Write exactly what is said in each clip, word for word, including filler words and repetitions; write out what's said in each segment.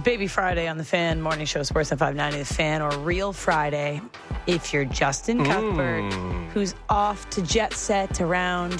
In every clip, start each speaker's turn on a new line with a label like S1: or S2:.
S1: Baby Friday on the Fan Morning Show, Sports on five ninety The Fan, or Real Friday if you're Justin Cuthbert,
S2: Mm.
S1: who's off to jet set around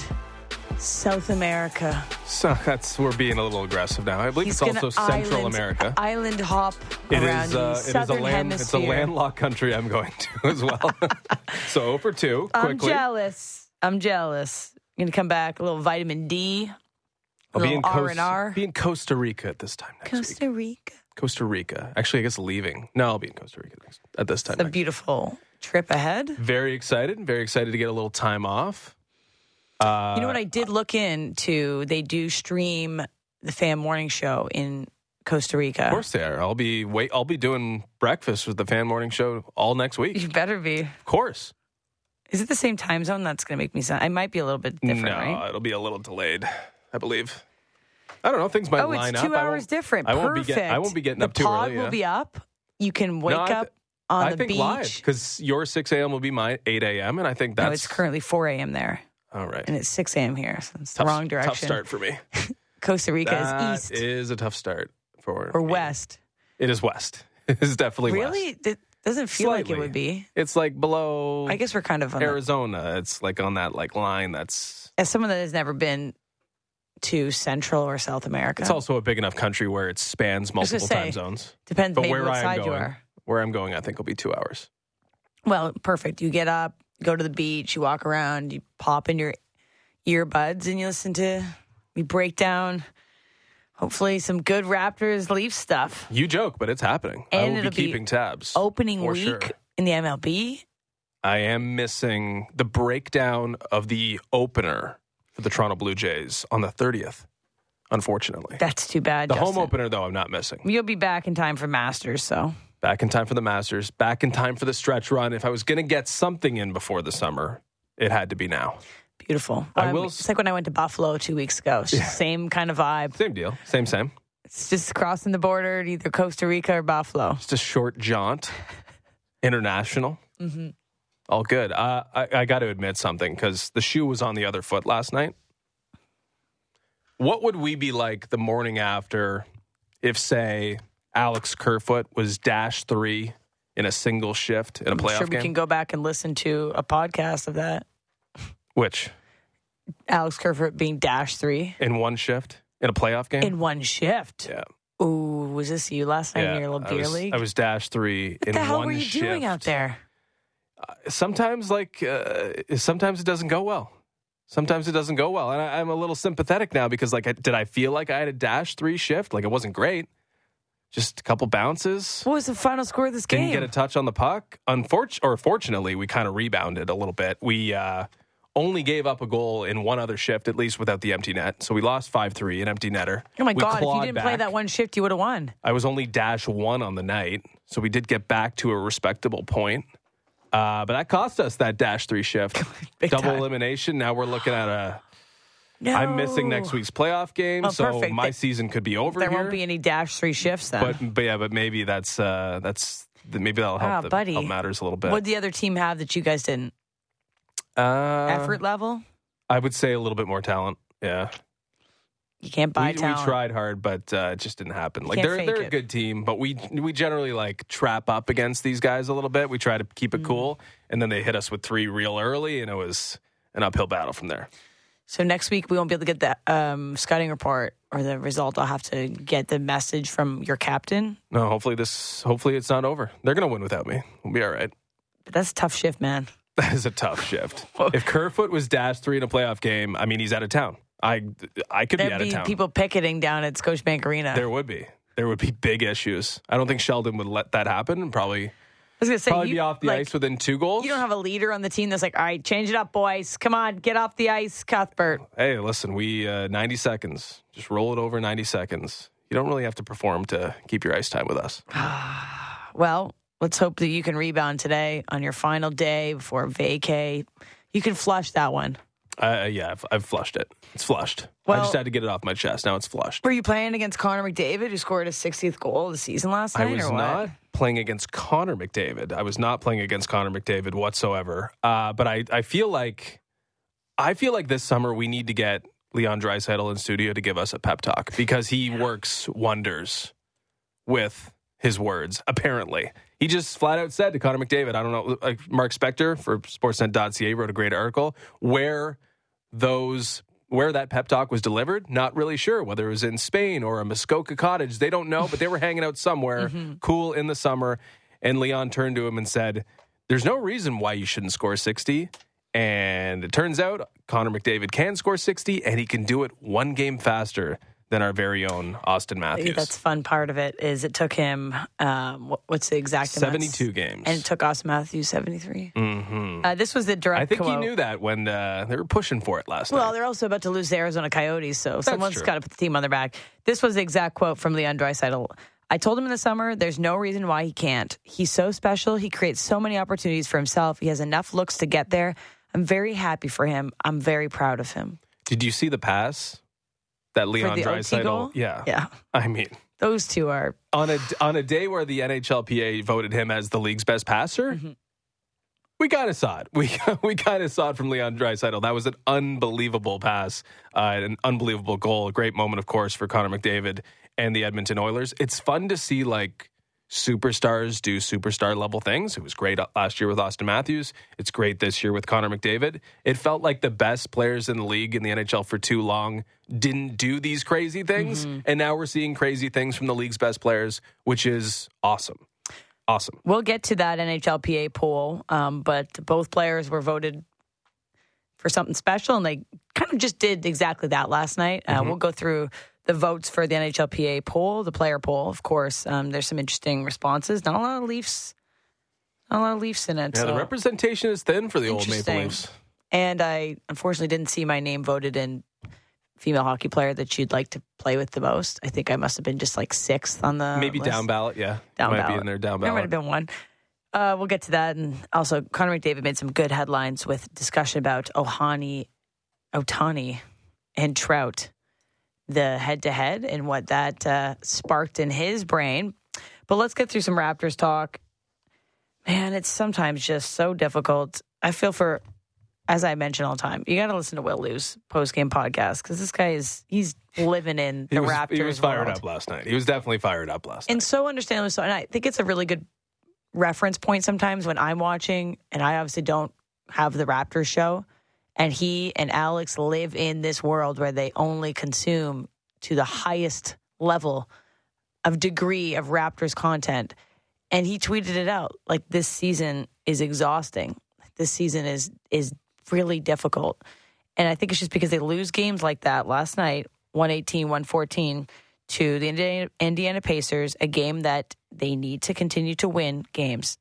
S1: South America.
S2: So that's we're being a little aggressive now. I believe
S1: He's
S2: it's also
S1: gonna
S2: Central
S1: island,
S2: America.
S1: Island hop
S2: It
S1: around
S2: is, uh,
S1: the
S2: it is a
S1: Southern
S2: land. It's a
S1: Hemisphere.
S2: landlocked country. I'm going to as well. So zero for two.
S1: I'm
S2: Quickly,
S1: jealous. I'm jealous. I'm going to come back a little vitamin D, a
S2: I'll be
S1: little
S2: in,
S1: R
S2: Coast,
S1: and R.
S2: be in Costa Rica at this time next week.
S1: Costa Rica.
S2: Costa Rica. Actually, I guess leaving. No, I'll be in Costa Rica next, at this time.
S1: It's a
S2: next.
S1: beautiful trip ahead.
S2: Very excited. Very excited to get a little time off. Uh,
S1: You know what I did look into? They do stream the Fan Morning Show in Costa Rica.
S2: Of course they are. I'll be wait. I'll be doing breakfast with the Fan Morning Show all next week.
S1: You better be.
S2: Of course.
S1: Is it the same time zone? That's going to make me sound. I might be a little bit different,
S2: no,
S1: right?
S2: it'll be a little delayed. I believe. I don't know. Things might
S1: Oh,
S2: line
S1: it's
S2: up.
S1: two
S2: I
S1: hours
S2: won't-
S1: different.
S2: I won't be
S1: Perfect.
S2: get, I won't be getting
S1: the
S2: up too
S1: pod
S2: early.
S1: will
S2: yeah.
S1: be up. You can wake
S2: No, I th-
S1: up on
S2: I
S1: the
S2: think
S1: beach.
S2: live because your six a.m. will be my eight a.m. and I think that's
S1: No, it's currently four a.m. there,
S2: all right.
S1: and it's six a.m. here. So it's
S2: Tough,
S1: the wrong direction.
S2: Tough start for me.
S1: Costa Rica
S2: That
S1: is east
S2: is a tough start for
S1: or
S2: me.
S1: west.
S2: It is west. It is definitely
S1: Really?
S2: west.
S1: It doesn't feel like it
S2: Slightly.
S1: would be.
S2: It's like below
S1: I guess we're kind of on the,
S2: Arizona. It's like on that like line that's
S1: as someone that has never been to Central or South America.
S2: it's also a big enough country where it spans
S1: was gonna
S2: multiple
S1: say,
S2: time zones.
S1: Depends
S2: But
S1: maybe
S2: where
S1: what
S2: I'm
S1: side
S2: going,
S1: you are.
S2: where I'm going, I think will be two hours.
S1: Well, perfect. You get up, go to the beach, you walk around, you pop in your earbuds, and you listen to you break down. Hopefully, some good Raptors Leafs stuff.
S2: You joke, but it's happening. I
S1: And
S2: will be
S1: it'll be
S2: keeping tabs.
S1: Opening
S2: for
S1: week
S2: sure.
S1: in the M L B.
S2: I am missing the breakdown of the opener for the Toronto Blue Jays on the thirtieth, unfortunately.
S1: That's too bad.
S2: The
S1: Justin.
S2: home opener, though, I'm not missing.
S1: You'll be back in time for Masters, so
S2: Back in time for the Masters, back in time for the stretch run. If I was going to get something in before the summer, it had to be now.
S1: beautiful.
S2: I
S1: Um,
S2: will
S1: It's like when I went to Buffalo two weeks ago. It's just same kind of vibe.
S2: Same deal. Same, same.
S1: It's just crossing the border to either Costa Rica or Buffalo.
S2: Just a short jaunt. International.
S1: Mm-hmm.
S2: All good. Uh, I, I got to admit something because the shoe was on the other foot last night. What would we be like the morning after if, say, Alex Kerfoot was dash three in a single shift in a
S1: I'm
S2: playoff
S1: sure we
S2: game?
S1: can go back and listen to a podcast of that.
S2: Which?
S1: Alex Kerfoot being dash three
S2: In one shift? In a playoff game?
S1: in one shift.
S2: yeah.
S1: Ooh, was this you last night
S2: yeah.
S1: in your little
S2: I
S1: beer
S2: was,
S1: league?
S2: I was dash three
S1: what
S2: in
S1: the hell
S2: one
S1: were you
S2: shift.
S1: doing out there?
S2: Sometimes, like, uh, sometimes it doesn't go well. Sometimes it doesn't go well. And I, I'm a little sympathetic now because, like, I, did I feel like I had a dash three shift? Like, it wasn't great. Just a couple bounces.
S1: What was the final score of this game?
S2: Didn't get a touch on the puck. Unfortunately, or fortunately, we kind of rebounded a little bit. We uh, only gave up a goal in one other shift, at least without the empty net. So we lost five three, an empty netter.
S1: Oh my
S2: We
S1: God, if you
S2: clawed
S1: didn't play
S2: back.
S1: that one shift, you would have won.
S2: I was only dash one on the night, so we did get back to a respectable point. Uh, but that cost us that dash three shift.
S1: Big
S2: Double
S1: time.
S2: elimination. Now we're looking at a...
S1: No.
S2: I'm missing next week's playoff game,
S1: Oh,
S2: so
S1: perfect.
S2: my
S1: They-
S2: season could be over
S1: There
S2: here.
S1: won't be any dash three shifts then.
S2: but, but yeah, but maybe that's uh, that's maybe that'll help,
S1: Ah,
S2: the,
S1: buddy.
S2: help matters a little bit.
S1: What did the other team have that you guys didn't?
S2: uh,
S1: Effort level?
S2: I would say a little bit more talent. Yeah,
S1: You can't buy
S2: we, we
S1: talent.
S2: tried hard, but uh, it just didn't happen. Like
S1: can't
S2: they're
S1: fake
S2: they're a
S1: it.
S2: good team, but we we generally like trap up against these guys a little bit. We try to keep it
S1: Mm.
S2: cool, and then they hit us with three real early, and it was an uphill battle from there.
S1: So next week we won't be able to get the um, scouting report or the result. I'll have to get the message from your captain.
S2: No, hopefully this hopefully it's not over. They're gonna win without me. We'll be all right.
S1: But that's a tough shift, man.
S2: That is a tough shift. If Kerfoot was dash three in a playoff game, I mean, he's out of town. I I could be
S1: There'd
S2: out
S1: be
S2: of town.
S1: people picketing down at Scotiabank Arena.
S2: There would be. There would be big issues. I don't think Sheldon would let that happen and probably,
S1: I was going to say,
S2: probably
S1: you,
S2: be off the
S1: like,
S2: ice within two goals.
S1: you don't have a leader on the team that's like, all right, change it up, boys. Come on, get off the ice, Cuthbert.
S2: Hey, listen, we uh, ninety seconds. Just roll it over ninety seconds. You don't really have to perform to keep your ice time with us.
S1: Well, let's hope that you can rebound today on your final day before vacay. You can flush that one.
S2: Uh, yeah, I've, I've flushed it. It's flushed. I
S1: Well-
S2: just had to get it off my chest. Now it's flushed.
S1: Were you playing against Connor McDavid, who scored his sixtieth goal of the season last
S2: I
S1: night,
S2: was
S1: or what?
S2: not playing against Connor McDavid. I was not playing against Connor McDavid whatsoever. Uh, but I, I feel like I feel like this summer we need to get Leon Draisaitl in studio to give us a pep talk because he works wonders with his words, apparently. He just flat out said to Connor McDavid, I don't know, like Mark Spector for Sportsnet dot C A wrote a great article where those, where that pep talk was delivered. Not really sure whether it was in Spain or a Muskoka cottage. They don't know, but they were hanging out somewhere mm-hmm. cool in the summer. And Leon turned to him and said, there's no reason why you shouldn't score sixty. And it turns out Connor McDavid can score sixty, and he can do it one game faster than our very own Austin Matthews.
S1: That's the fun part of it is it took him, um, what's the exact
S2: seventy-two games.
S1: And it took Austin Matthews seventy-three.
S2: Mm-hmm.
S1: Uh, this was the direct
S2: I think
S1: quote.
S2: he knew that when uh, they were pushing for it last
S1: well,
S2: night.
S1: Well, they're also about to lose the Arizona Coyotes, so
S2: That's
S1: someone's got to put the team on their back. This was the exact quote from Leon Draisaitl. I told him in the summer, there's no reason why he can't. He's so special. He creates so many opportunities for himself. He has enough looks to get there. I'm very happy for him. I'm very proud of him.
S2: Did you see the pass? That Leon Draisaitl, yeah,
S1: yeah.
S2: I mean,
S1: those two are
S2: on a on a day where the N H L P A voted him as the league's best passer. Mm-hmm. We kind of saw it. We we kind of saw it from Leon Draisaitl. That was an unbelievable pass, uh, an unbelievable goal. A great moment, of course, for Connor McDavid and the Edmonton Oilers. It's fun to see like superstars do superstar level things. It was great last year with Austin Matthews. It's great this year with Connor McDavid. It felt like the best players in the league in the N H L for too long didn't do these crazy things. Mm-hmm. And now we're seeing crazy things from the league's best players, which is awesome. Awesome.
S1: We'll get to that N H L P A poll, um, but both players were voted for something special, and they kind of just did exactly that last night. Uh, mm-hmm. We'll go through the votes for the N H L P A poll, the player poll, of course. Um, there's some interesting responses. Not a lot of Leafs, not a lot of Leafs in it.
S2: Yeah,
S1: so.
S2: The representation is thin for the old Maple Leafs.
S1: And I unfortunately didn't see my name voted in female hockey player that you'd like to play with the most. I think I must have been just like sixth on the
S2: Maybe
S1: list.
S2: Down ballot, yeah.
S1: Down
S2: might
S1: ballot.
S2: be in there, down ballot.
S1: There might have been one. Uh, we'll get to that. And also, Connor McDavid made some good headlines with discussion about Ohani, Otani, and Trout, the head-to-head, and what that uh, sparked in his brain. But let's get through some Raptors talk. Man, it's sometimes just so difficult. I feel for, as I mention all the time, you got to listen to Will Lew's post-game podcast because this guy is, he's living in the
S2: he was,
S1: Raptors
S2: He was fired
S1: world.
S2: up last night. He was definitely fired up last
S1: and
S2: night. And
S1: so understandably so. And I think it's a really good reference point sometimes when I'm watching, and I obviously don't have the Raptors show, and he and Alex live in this world where they only consume to the highest level of degree of Raptors content. And he tweeted it out like, this season is exhausting. This season is is really difficult. And I think it's just because they lose games like that last night, one eighteen, one fourteen to the Indiana, Indiana Pacers, a game that they need to continue to win games.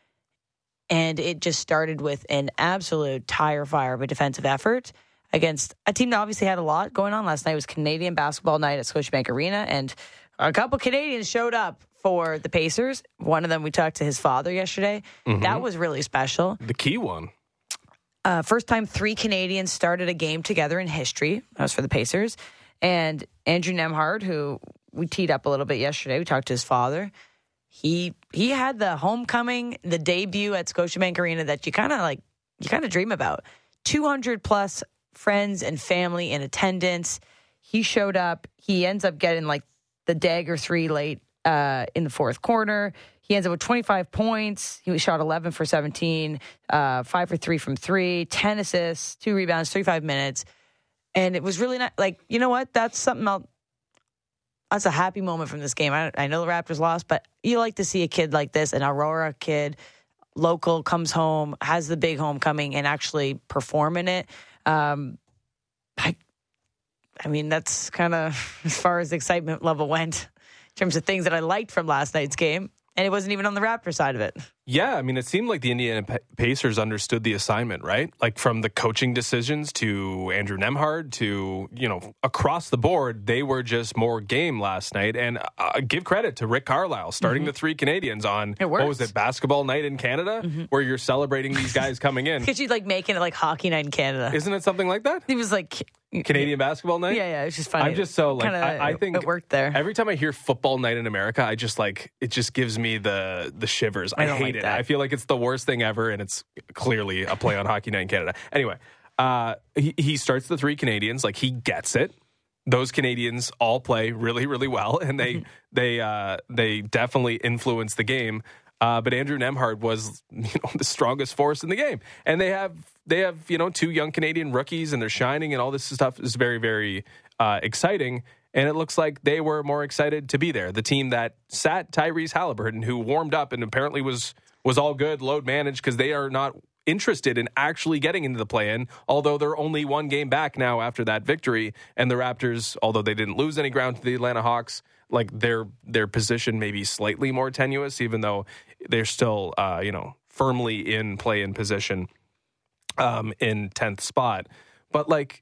S1: And it just started with an absolute tire fire of a defensive effort against a team that obviously had a lot going on last night. It was Canadian basketball night at Scotiabank Arena, and a couple Canadians showed up for the Pacers. One of them, we talked to his father yesterday. Mm-hmm. That was really special.
S2: The key one.
S1: Uh, first time three Canadians started a game together in history. That was for the Pacers. And Andrew Nembhard, who we teed up a little bit yesterday, we talked to his father. He he had the homecoming, the debut at Scotiabank Arena that you kind of like, you kind of dream about. two hundred plus friends and family in attendance. He showed up. He ends up getting like the dagger three late uh, in the fourth quarter. He ends up with twenty-five points. He shot eleven for seventeen, uh, five for three from three, ten assists, two rebounds, thirty-five minutes. And it was really not like, you know what? That's something I'll, that's a happy moment from this game. I, I know the Raptors lost, but you like to see a kid like this, an Aurora kid, local, comes home, has the big homecoming, and actually perform in it. Um, I, I mean, that's kind of as far as the excitement level went in terms of things that I liked from last night's game. And it wasn't even on the Raptor side of it.
S2: Yeah, I mean, it seemed like the Indiana Pacers understood the assignment, right? Like from the coaching decisions to Andrew Nembhard to, you know, across the board, they were just more game last night. And uh, give credit to Rick Carlisle starting mm-hmm. the three Canadians on,
S1: it
S2: what was it, basketball night in Canada, mm-hmm. where you're celebrating these guys coming in.
S1: Because you'd like making it like hockey night in Canada.
S2: Isn't it something like that?
S1: He was like...
S2: Canadian basketball night?
S1: Yeah, yeah, it's just funny.
S2: I'm just so like,
S1: Kinda,
S2: I, I think
S1: it worked there.
S2: Every time I hear football night in America, I just like, it just gives me the the shivers. I,
S1: I
S2: hate
S1: like
S2: it.
S1: that.
S2: I feel like it's the worst thing ever, and it's clearly a play on hockey night in Canada. Anyway, uh, he, he starts the three Canadians, like he gets it. those Canadians all play really, really well, and they they uh, they definitely influence the game. Uh, but Andrew Nembhard was, you know, the strongest force in the game, and they have they have you know two young Canadian rookies, and they're shining, and all this stuff is very, very uh, exciting. And it looks like they were more excited to be there. The team that sat Tyrese Halliburton, who warmed up and apparently was was all good, load managed, because they are not interested in actually getting into the play-in, although they're only one game back now after that victory. And the Raptors, although they didn't lose any ground to the Atlanta Hawks, like their their position may be slightly more tenuous, even though they're still uh, you know firmly in play-in position um, in tenth spot. But like,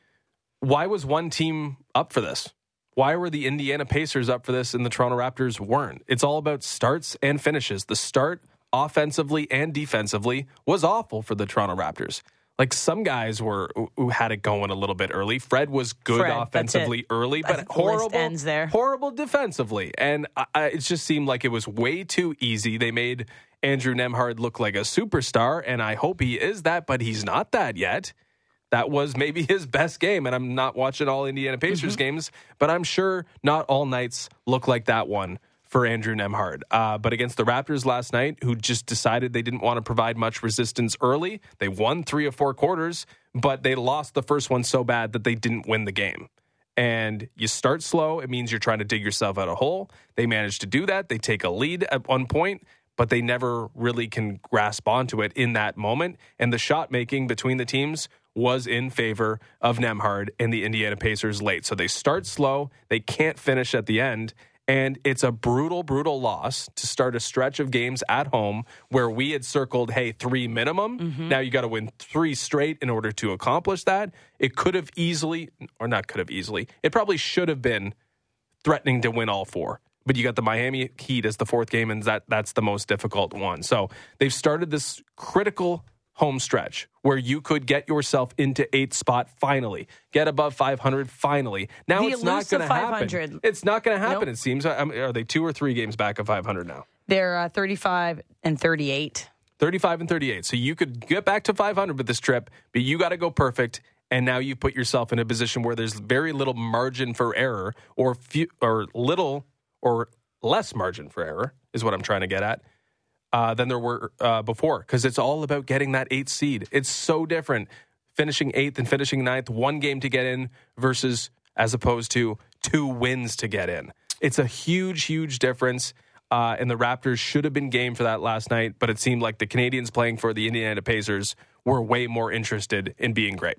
S2: why was one team up for this? Why were the Indiana Pacers up for this and the Toronto Raptors weren't? It's all about starts and finishes. The start offensively and defensively was awful for the Toronto Raptors. Like, some guys were who had it going a little bit early. Fred was good
S1: Fred,
S2: offensively early,
S1: I
S2: but horrible,
S1: ends there.
S2: horrible defensively. And I, I, it just seemed like it was way too easy. They made Andrew Nembhard look like a superstar, and I hope he is that, but he's not that yet. That was maybe his best game, and I'm not watching all Indiana Pacers mm-hmm. games, but I'm sure not all nights look like that one for Andrew Nembhard. Uh, but against the Raptors last night, who just decided they didn't want to provide much resistance early, they won three or four quarters, but they lost the first one so bad that they didn't win the game. And you start slow, it means you're trying to dig yourself out of a hole. They managed to do that. They take a lead at one point, but they never really can grasp onto it in that moment. And the shot making between the teams was in favor of Nembhard and the Indiana Pacers late. So they start slow, they can't finish at the end, and it's a brutal, brutal loss to start a stretch of games at home where we had circled, hey, three minimum. Mm-hmm. Now you got to win three straight in order to accomplish that. It could have easily, or not could have easily, it probably should have been threatening to win all four. But you got the Miami Heat as the fourth game, and that that's the most difficult one. So they've started this critical home stretch where you could get yourself into eighth spot finally, get above five hundred finally. Now
S1: the
S2: it's not going to happen. It's not going to happen,
S1: nope.
S2: It seems. I mean, are they two or three games back of five hundred now?
S1: They're uh, thirty-five and thirty-eight.
S2: thirty-five and thirty-eight. So you could get back to five hundred with this trip, but you got to go perfect. And now you put yourself in a position where there's very little margin for error, or few, or little or less margin for error is what I'm trying to get at. Uh, than there were uh, before, because it's all about getting that eighth seed. It's so different finishing eighth and finishing ninth, one game to get in versus as opposed to two wins to get in. It's a huge, huge difference. Uh, and the Raptors should have been game for that last night, but it seemed like the Canadians playing for the Indiana Pacers were way more interested in being great.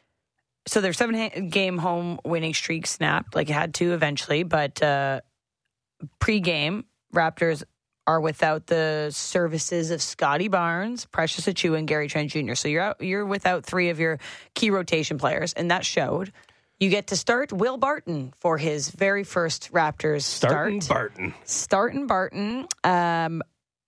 S1: So their seven-game home winning streak snapped, like it had to eventually, but uh, pre-game, Raptors are without the services of Scotty Barnes, Precious Achiuwa, and Gary Trent Junior So you're out, you're without three of your key rotation players, and that showed. You get to start Will Barton for his very first Raptors
S2: Starting
S1: start.
S2: Barton.
S1: Starting Barton. Um,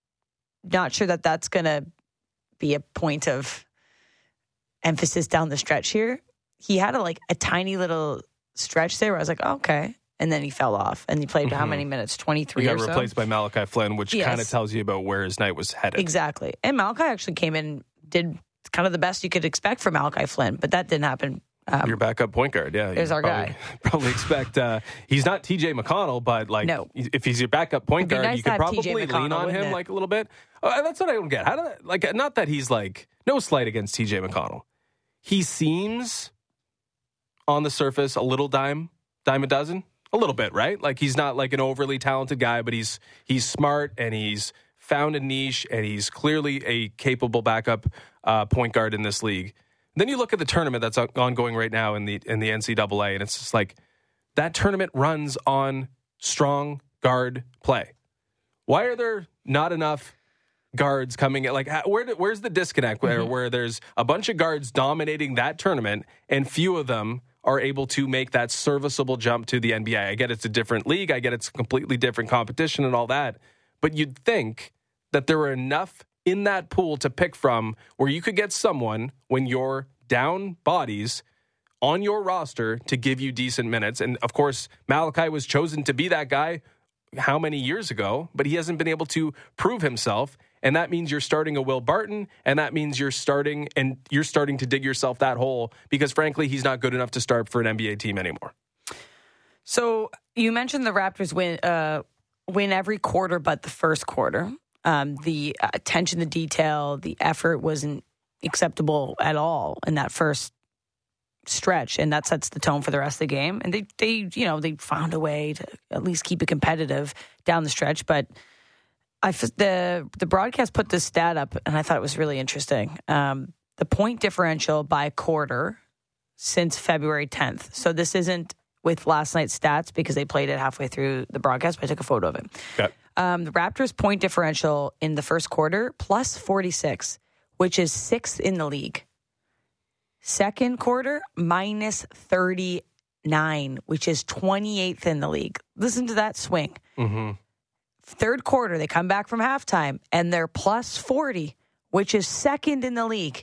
S1: not sure that that's going to be a point of emphasis down the stretch here. He had a, like a tiny little stretch there where I was like, oh, okay. And then he fell off, and he played mm-hmm. how many minutes? twenty-three
S2: He got
S1: or so?
S2: replaced by Malachi Flynn, which
S1: yes.
S2: kind of tells you about where his night was headed.
S1: Exactly. And Malachi actually came in, did kind of the best you could expect from Malachi Flynn, but that didn't happen. Um,
S2: Your backup point guard, yeah.
S1: There's our
S2: probably,
S1: guy.
S2: Probably expect, uh, he's not T J McConnell, but like,
S1: no.
S2: if he's your backup point guard,
S1: nice
S2: you could probably lean on him
S1: it?
S2: like a little bit. Uh, that's what I don't get. How do that, like, not that he's like, no slight against T J McConnell. He seems on the surface a little dime, dime a dozen. A little bit, right? Like, he's not like an overly talented guy, but he's he's smart, and he's found a niche, and he's clearly a capable backup uh, point guard in this league. And then you look at the tournament that's ongoing right now in the in the N C double A, and it's just like that tournament runs on strong guard play. Why are there not enough guards coming in? Like, where where's the disconnect where, mm-hmm. where there's a bunch of guards dominating that tournament, and few of them are able to make that serviceable jump to the N B A. I get it's a different league. I get it's a completely different competition and all that. But you'd think that there were enough in that pool to pick from where you could get someone when you're down bodies on your roster to give you decent minutes. And, of course, Malachi was chosen to be that guy how many years ago, but he hasn't been able to prove himself. And that means you're starting a Will Barton, and that means you're starting and you're starting to dig yourself that hole because, frankly, he's not good enough to start for an N B A team anymore.
S1: So you mentioned the Raptors win uh, win every quarter but the first quarter. Um, the attention to detail, the effort wasn't acceptable at all in that first stretch, and that sets the tone for the rest of the game. And they, they, you know, they found a way to at least keep it competitive down the stretch. But I, the the broadcast put this stat up, and I thought it was really interesting. Um, the point differential by quarter since February tenth. So this isn't with last night's stats because they played it halfway through the broadcast, but I took a photo of it.
S2: Okay.
S1: Um, the Raptors' point differential in the first quarter, plus forty-six, which is sixth in the league. Second quarter, minus thirty-nine, which is twenty-eighth in the league. Listen to that swing.
S2: Mm-hmm.
S1: Third quarter, they come back from halftime, and they're plus forty, which is second in the league.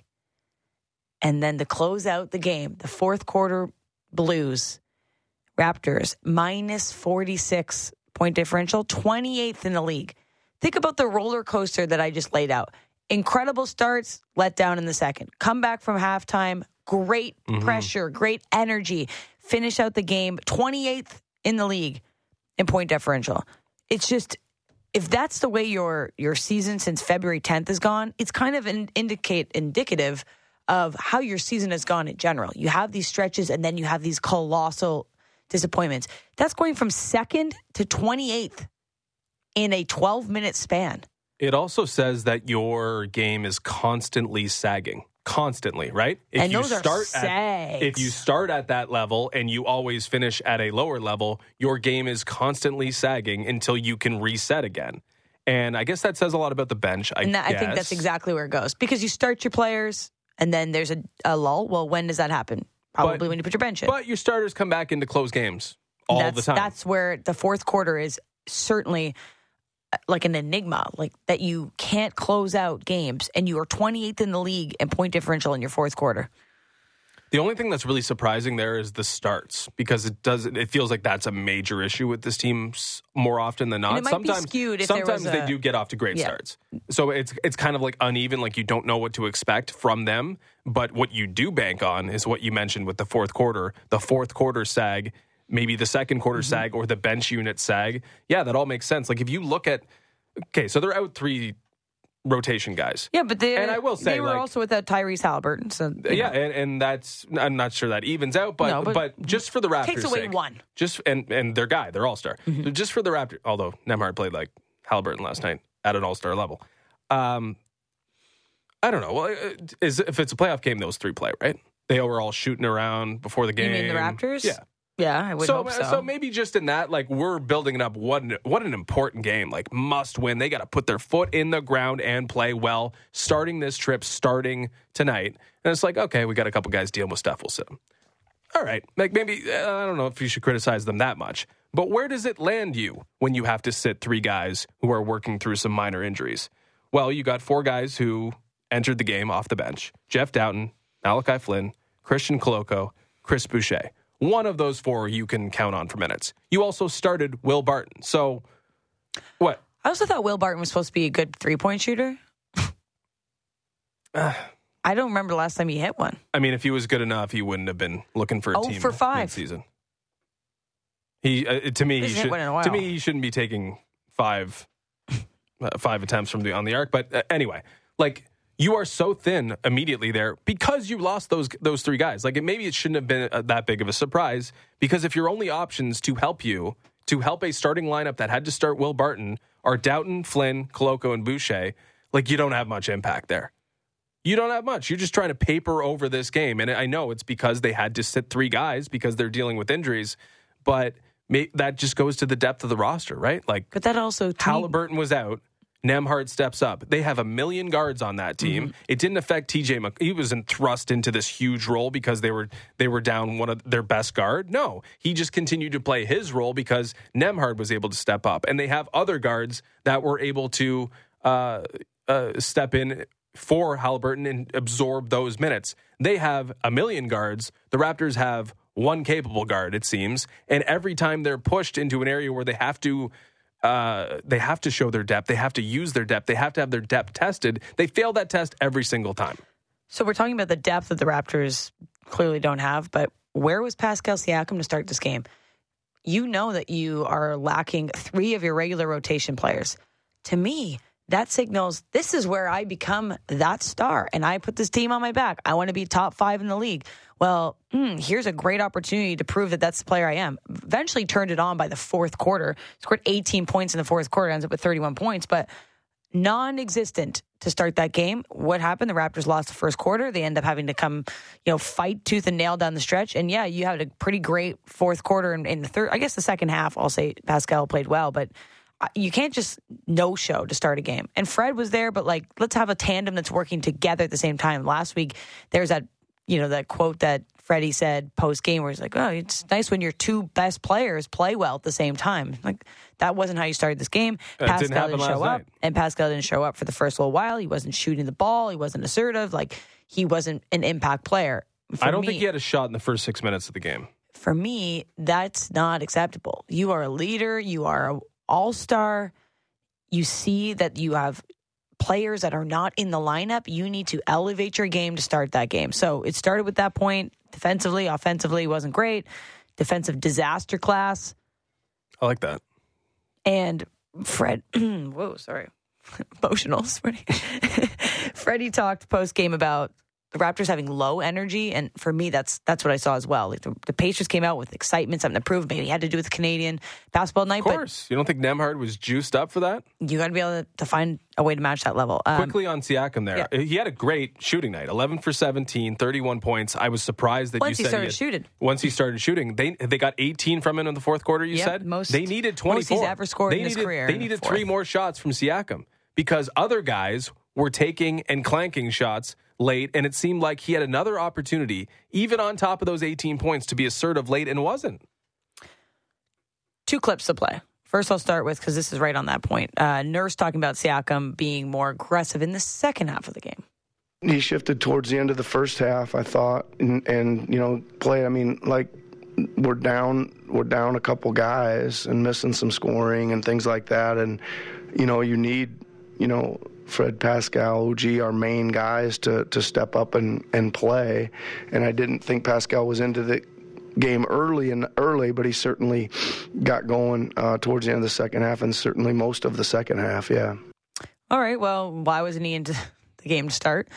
S1: And then to close out the game, the fourth quarter Blues, Raptors, minus forty-six point differential, twenty-eighth in the league. Think about the roller coaster that I just laid out. Incredible starts, let down in the second. Come back from halftime, great mm-hmm. pressure, great energy. Finish out the game, twenty-eighth in the league in point differential. It's just, if that's the way your your season since February tenth has gone, it's kind of an indicate indicative of how your season has gone in general. You have these stretches, and then you have these colossal disappointments. That's going from second to twenty-eighth in a twelve-minute span.
S2: It also says that your game is constantly sagging. Constantly, right? If
S1: and
S2: you
S1: those
S2: start
S1: are sags.
S2: At, if you start at that level and you always finish at a lower level, your game is constantly sagging until you can reset again. And I guess that says a lot about the bench, I
S1: and that,
S2: guess.
S1: I think that's exactly where it goes. Because you start your players, and then there's a, a lull. Well, when does that happen? Probably but, when you put your bench in.
S2: But your starters come back into close games all
S1: that's,
S2: the time.
S1: That's where the fourth quarter is certainly like an enigma, like that you can't close out games, and you are twenty-eighth in the league in point differential in your fourth quarter.
S2: The only thing that's really surprising there is the starts, because it does it feels like that's a major issue with this team more often than not.
S1: And it might
S2: sometimes
S1: be skewed if
S2: sometimes
S1: there was
S2: they
S1: a,
S2: do get off to great
S1: yeah.
S2: starts. So it's it's kind of like uneven, like you don't know what to expect from them. But what you do bank on is what you mentioned with the fourth quarter, the fourth quarter sag, maybe the second quarter mm-hmm. sag, or the bench unit sag. Yeah, that all makes sense. Like if you look at, okay, so they're out three rotation guys.
S1: Yeah, but they,
S2: and I will say,
S1: they were
S2: like,
S1: also without Tyrese Halliburton. So
S2: yeah, and, and that's, I'm not sure that evens out, but,
S1: no, but,
S2: but just for the Raptors'
S1: takes away
S2: sake,
S1: one.
S2: Just and and their guy, their all star.
S1: Mm-hmm.
S2: So just for the Raptors, although Nembhard played like Halliburton last night at an all star level. Um, I don't know. Well, is if it's a playoff game, those three play, right? They were all shooting around before the game.
S1: You mean the Raptors?
S2: Yeah.
S1: Yeah, I would
S2: so,
S1: hope so.
S2: So maybe just in that, like, we're building it up. What an, what an important game. Like, must win. They got to put their foot in the ground and play well, starting this trip, starting tonight. And it's like, okay, we got a couple guys dealing with stuff. We'll sit them. All right. Like, maybe, uh, I don't know if you should criticize them that much. But where does it land you when you have to sit three guys who are working through some minor injuries? Well, you got four guys who entered the game off the bench. Jeff Doughton, Malachi Flynn, Christian Koloko, Chris Boucher. One of those four you can count on for minutes. You also started Will Barton. So, what?
S1: I also thought Will Barton was supposed to be a good three-point shooter. uh, I don't remember the last time he hit one.
S2: I mean, if he was good enough, he wouldn't have been looking for a
S1: oh,
S2: team
S1: for five
S2: season. He uh, to me, he should, to me, he shouldn't be taking five uh, five attempts from the on the arc. But uh, anyway, like. You are so thin immediately there because you lost those those three guys. Like, it, maybe it shouldn't have been a, that big of a surprise, because if your only options to help you, to help a starting lineup that had to start Will Barton, are Doughton, Flynn, Koloko, and Boucher, like, you don't have much impact there. You don't have much. You're just trying to paper over this game. And I know it's because they had to sit three guys because they're dealing with injuries, but may, that just goes to the depth of the roster, right? Like,
S1: but that also...
S2: Halliburton was out. Nembhard steps up. They have a million guards on that team. Mm-hmm. It didn't affect T J. Mc- he wasn't thrust into this huge role because they were they were down one of their best guard. No, he just continued to play his role because Nembhard was able to step up, and they have other guards that were able to uh, uh, step in for Halliburton and absorb those minutes. They have a million guards. The Raptors have one capable guard, it seems, and every time they're pushed into an area where they have to. Uh, they have to show their depth. They have to use their depth. They have to have their depth tested. They fail that test every single time.
S1: So we're talking about the depth that the Raptors clearly don't have, but where was Pascal Siakam to start this game? you know that you are lacking three of your regular rotation players. To me, that signals this is where I become that star, and I put this team on my back. I want to be top five in the league. Well, mm, here's a great opportunity to prove that that's the player I am. Eventually turned it on by the fourth quarter. Scored eighteen points in the fourth quarter, ends up with thirty-one points, but non-existent to start that game. What happened? The Raptors lost the first quarter. They end up having to come, you know, fight tooth and nail down the stretch. And yeah, you had a pretty great fourth quarter in, in the third. I guess the second half, I'll say Pascal played well, but you can't just no-show to start a game. And Fred was there, but like, let's have a tandem that's working together at the same time. Last week, there's that, you know, that quote that Freddie said post-game where he's like, oh, it's nice when your two best players play well at the same time. Like, that wasn't how you started this game.
S2: It
S1: Pascal
S2: didn't,
S1: didn't show up.
S2: night.
S1: And Pascal didn't show up for the first little while. He wasn't shooting the ball. He wasn't assertive. Like, he wasn't an impact player. For
S2: I don't
S1: me,
S2: think he had a shot in the first six minutes of the game.
S1: For me, that's not acceptable. You are a leader. You are an all-star. You see that you have players that are not in the lineup. You need to elevate your game to start that game. So it started with that point. Defensively, offensively, wasn't great. Defensive disaster class.
S2: I like that.
S1: And Fred, whoa, sorry, emotional. Freddie talked post game about the Raptors having low energy, and for me, that's that's what I saw as well. Like the, the Pacers came out with excitement, something to prove. Maybe it had to do with the Canadian basketball night.
S2: Of course, you don't think Nembhard was juiced up for that?
S1: You got to be able to, to find a way to match that level. Um,
S2: Quickly on Siakam there. Yeah. He had a great shooting night. eleven for seventeen, thirty-one points. I was surprised that
S1: once
S2: you
S1: he
S2: said
S1: started
S2: he had,
S1: shooting.
S2: Once he started shooting, they they got eighteen from him in the fourth quarter, you
S1: yep,
S2: said?
S1: Most,
S2: they needed twenty-four.
S1: Most he's ever scored
S2: they
S1: in
S2: needed,
S1: his career.
S2: They needed three more shots from Siakam because other guys were taking and clanking shots late, and it seemed like he had another opportunity, even on top of those eighteen points, to be assertive late and wasn't.
S1: Two clips to play. First, I'll start with, because this is right on that point, uh, Nurse talking about Siakam being more aggressive in the second half of the game.
S3: He shifted towards the end of the first half, I thought, and, and you know, played, I mean, like, we're down, we're down a couple guys and missing some scoring and things like that, and, you know, you need, you know, Fred, Pascal, O G, our main guys to, to step up and, and play. And I didn't think Pascal was into the game early and early, but he certainly got going uh, towards the end of the second half and certainly most of the second half, yeah.
S1: All right, well, why wasn't he into the game to start?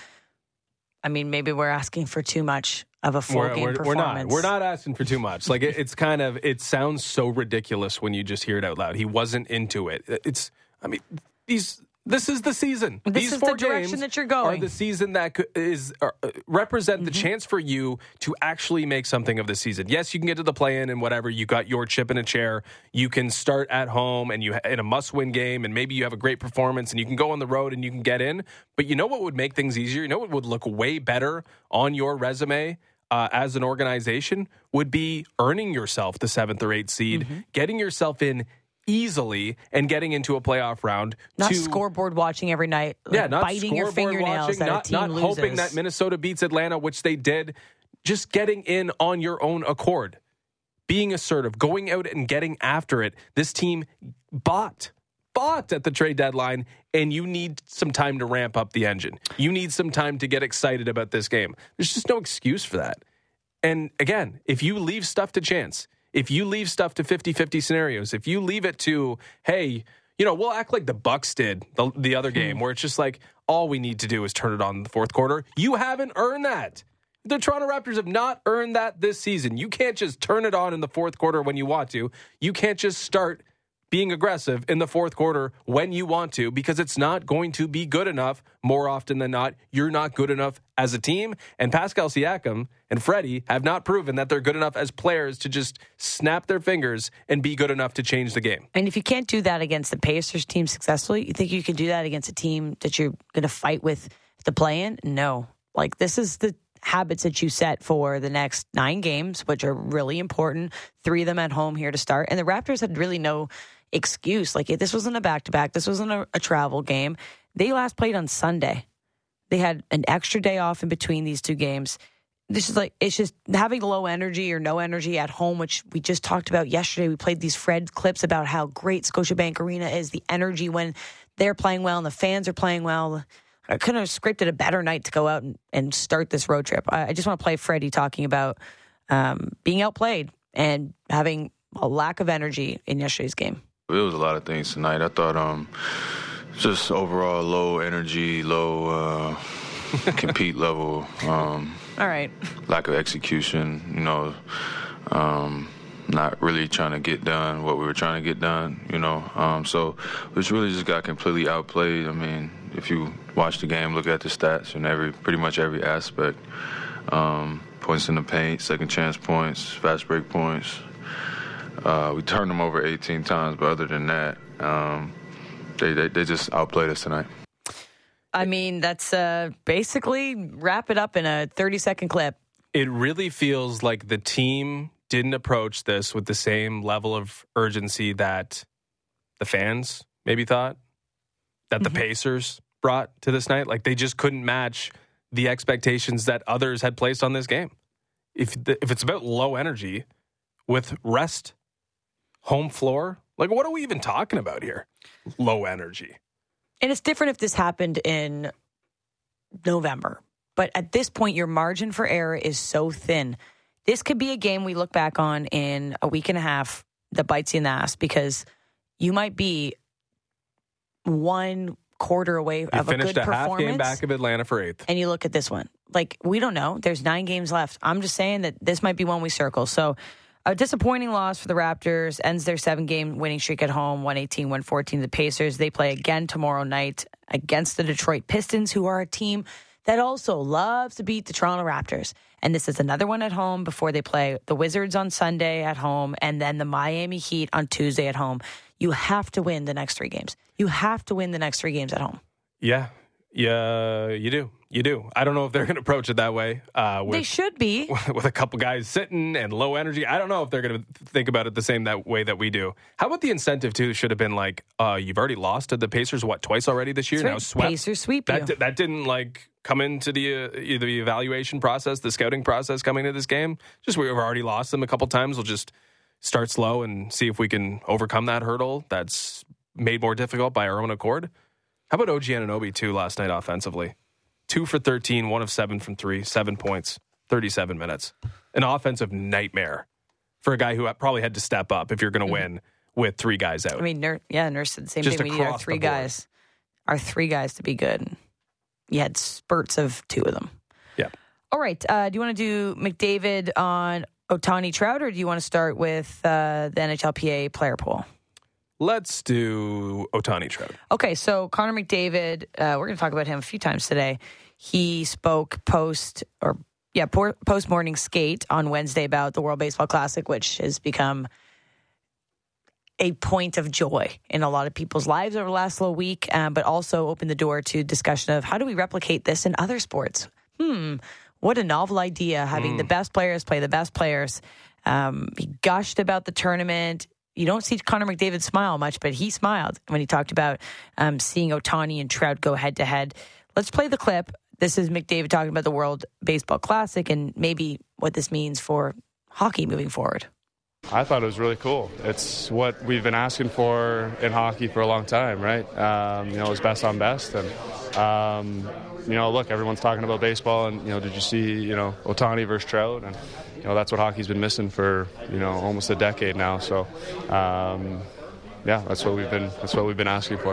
S1: I mean, maybe we're asking for too much of a full
S2: we're,
S1: game
S2: we're,
S1: performance.
S2: We're not. We're not asking for too much. Like, it, it's kind of, it sounds so ridiculous when you just hear it out loud. He wasn't into it. It's, I mean, these... This is the season.
S1: This
S2: These
S1: is
S2: four
S1: the direction
S2: games
S1: that you're going.
S2: Are the season that is uh, represent the
S1: Mm-hmm.
S2: chance for you to actually make something of the season. Yes, you can get to the play-in and whatever. You got your chip in a chair. You can start at home and you in a must-win game, and maybe you have a great performance, and you can go on the road and you can get in. But you know what would make things easier? You know what would look way better on your resume uh, as an organization would be earning yourself the seventh or eighth seed, mm-hmm. getting yourself in easily and getting into a playoff round.
S1: Not
S2: to,
S1: scoreboard watching every night, like
S2: yeah, not
S1: biting your fingernails
S2: watching,
S1: that
S2: not,
S1: a team
S2: not
S1: loses.
S2: hoping that Minnesota beats Atlanta, which they did. Just getting in on your own accord, being assertive, going out and getting after it. This team bought, bought at the trade deadline, and you need some time to ramp up the engine. You need some time to get excited about this game. There's just no excuse for that. And again, if you leave stuff to chance, if you leave stuff to fifty-fifty scenarios, if you leave it to, hey, you know, we'll act like the Bucks did the, the other game, where it's just like, all we need to do is turn it on in the fourth quarter. You haven't earned that. The Toronto Raptors have not earned that this season. You can't just turn it on in the fourth quarter when you want to. You can't just start being aggressive in the fourth quarter when you want to, because it's not going to be good enough. More often than not, you're not good enough as a team. And Pascal Siakam and Freddie have not proven that they're good enough as players to just snap their fingers and be good enough to change the game.
S1: And if you can't do that against the Pacers team successfully, you think you can do that against a team that you're going to fight with the play-in? No. Like, this is the habits that you set for the next nine games, which are really important. Three of them at home here to start. And the Raptors had really no excuse. Like, this wasn't a back-to-back. This wasn't a, a travel game. They last played on Sunday. They had an extra day off in between these two games. This is like, it's just having low energy or no energy at home, which we just talked about yesterday. We played these Fred clips about how great Scotiabank Arena is, the energy when they're playing well and the fans are playing well. I couldn't have scripted a better night to go out and, and start this road trip. I, I just want to play Freddie talking about um, being outplayed and having a lack of energy in yesterday's game?
S4: It was a lot of things tonight. I thought um, just overall low energy, low uh, compete level. Um,
S1: All right.
S4: Lack of execution, you know, um, not really trying to get done what we were trying to get done, you know. Um, so which really just got completely outplayed. I mean, if you watch the game, look at the stats and every pretty much every aspect. Um, points in the paint, second chance points, fast break points. Uh, we turned them over eighteen times, but other than that, um, they, they they just outplayed us tonight.
S1: I mean, that's uh, basically wrap it up in a thirty-second clip.
S2: It really feels like the team didn't approach this with the same level of urgency that the fans maybe thought, that the mm-hmm. Pacers brought to this night. Like, they just couldn't match the expectations that others had placed on this game. If the, if it's about low energy with rest, home floor, like, what are we even talking about here? Low energy.
S1: And it's different if this happened in November. But at this point, your margin for error is so thin. This could be a game we look back on in a week and a half that bites you in the ass, because you might be one quarter away
S2: you
S1: of a good
S2: finished a
S1: performance.
S2: half game back of Atlanta for eighth.
S1: And you look at this one. Like, we don't know. There's nine games left. I'm just saying that this might be one we circle. So a disappointing loss for the Raptors. Ends their seven-game winning streak at home, one eighteen one fourteen. The Pacers, they play again tomorrow night against the Detroit Pistons, who are a team that also loves to beat the Toronto Raptors. And this is another one at home before they play the Wizards on Sunday at home and then the Miami Heat on Tuesday at home. You have to win the next three games. You have to win the next three games at home.
S2: Yeah. Yeah, you do. You do. I don't know if they're going to approach it that way. Uh, with,
S1: they should be.
S2: With a couple guys sitting and low energy. I don't know if they're going to think about it the same that way that we do. How about the incentive, too, should have been like, uh, you've already lost to the Pacers, what, twice already this year?
S1: That's right.
S2: Now swept.
S1: Pacers sweep
S2: that,
S1: you.
S2: That didn't, like, come into the, uh, the evaluation process, the scouting process coming into this game. Just we've already lost them a couple times. We'll just start slow and see if we can overcome that hurdle that's made more difficult by our own accord. How about O G Anunoby, too, last night offensively? Two for thirteen, one of seven from three, seven points, thirty-seven minutes. An offensive nightmare for a guy who probably had to step up if you're going to mm-hmm. win with three guys out.
S1: I mean, Nurse, yeah, Nurse said the same
S2: Just
S1: thing. We need our three guys, our three guys to be good. You had spurts of two of them.
S2: Yeah.
S1: All right. Uh, do you want to do McDavid on Ohtani Trout, or do you want to start with uh, the N H L P A player pool?
S2: Let's do Ohtani Trout.
S1: Okay, so Connor McDavid, uh, we're going to talk about him a few times today. He spoke post or yeah post morning skate on Wednesday about the World Baseball Classic, which has become a point of joy in a lot of people's lives over the last little week, uh, but also opened the door to discussion of how do we replicate this in other sports. Hmm, what a novel idea, having mm. the best players play the best players. Um, he gushed about the tournament. You don't see Connor McDavid smile much, but he smiled when he talked about um, seeing Ohtani and Trout go head-to-head. Let's play the clip. This is McDavid talking about the World Baseball Classic and maybe what this means for hockey moving forward.
S5: I thought it was really cool. It's what we've been asking for in hockey for a long time, right? Um, you know, it's best on best. And, um, you know, look, everyone's talking about baseball and, you know, did you see, you know, Ohtani versus Trout? And, you know, that's what hockey's been missing for, you know, almost a decade now. So, um, yeah, that's what we've been, that's what we've been asking for.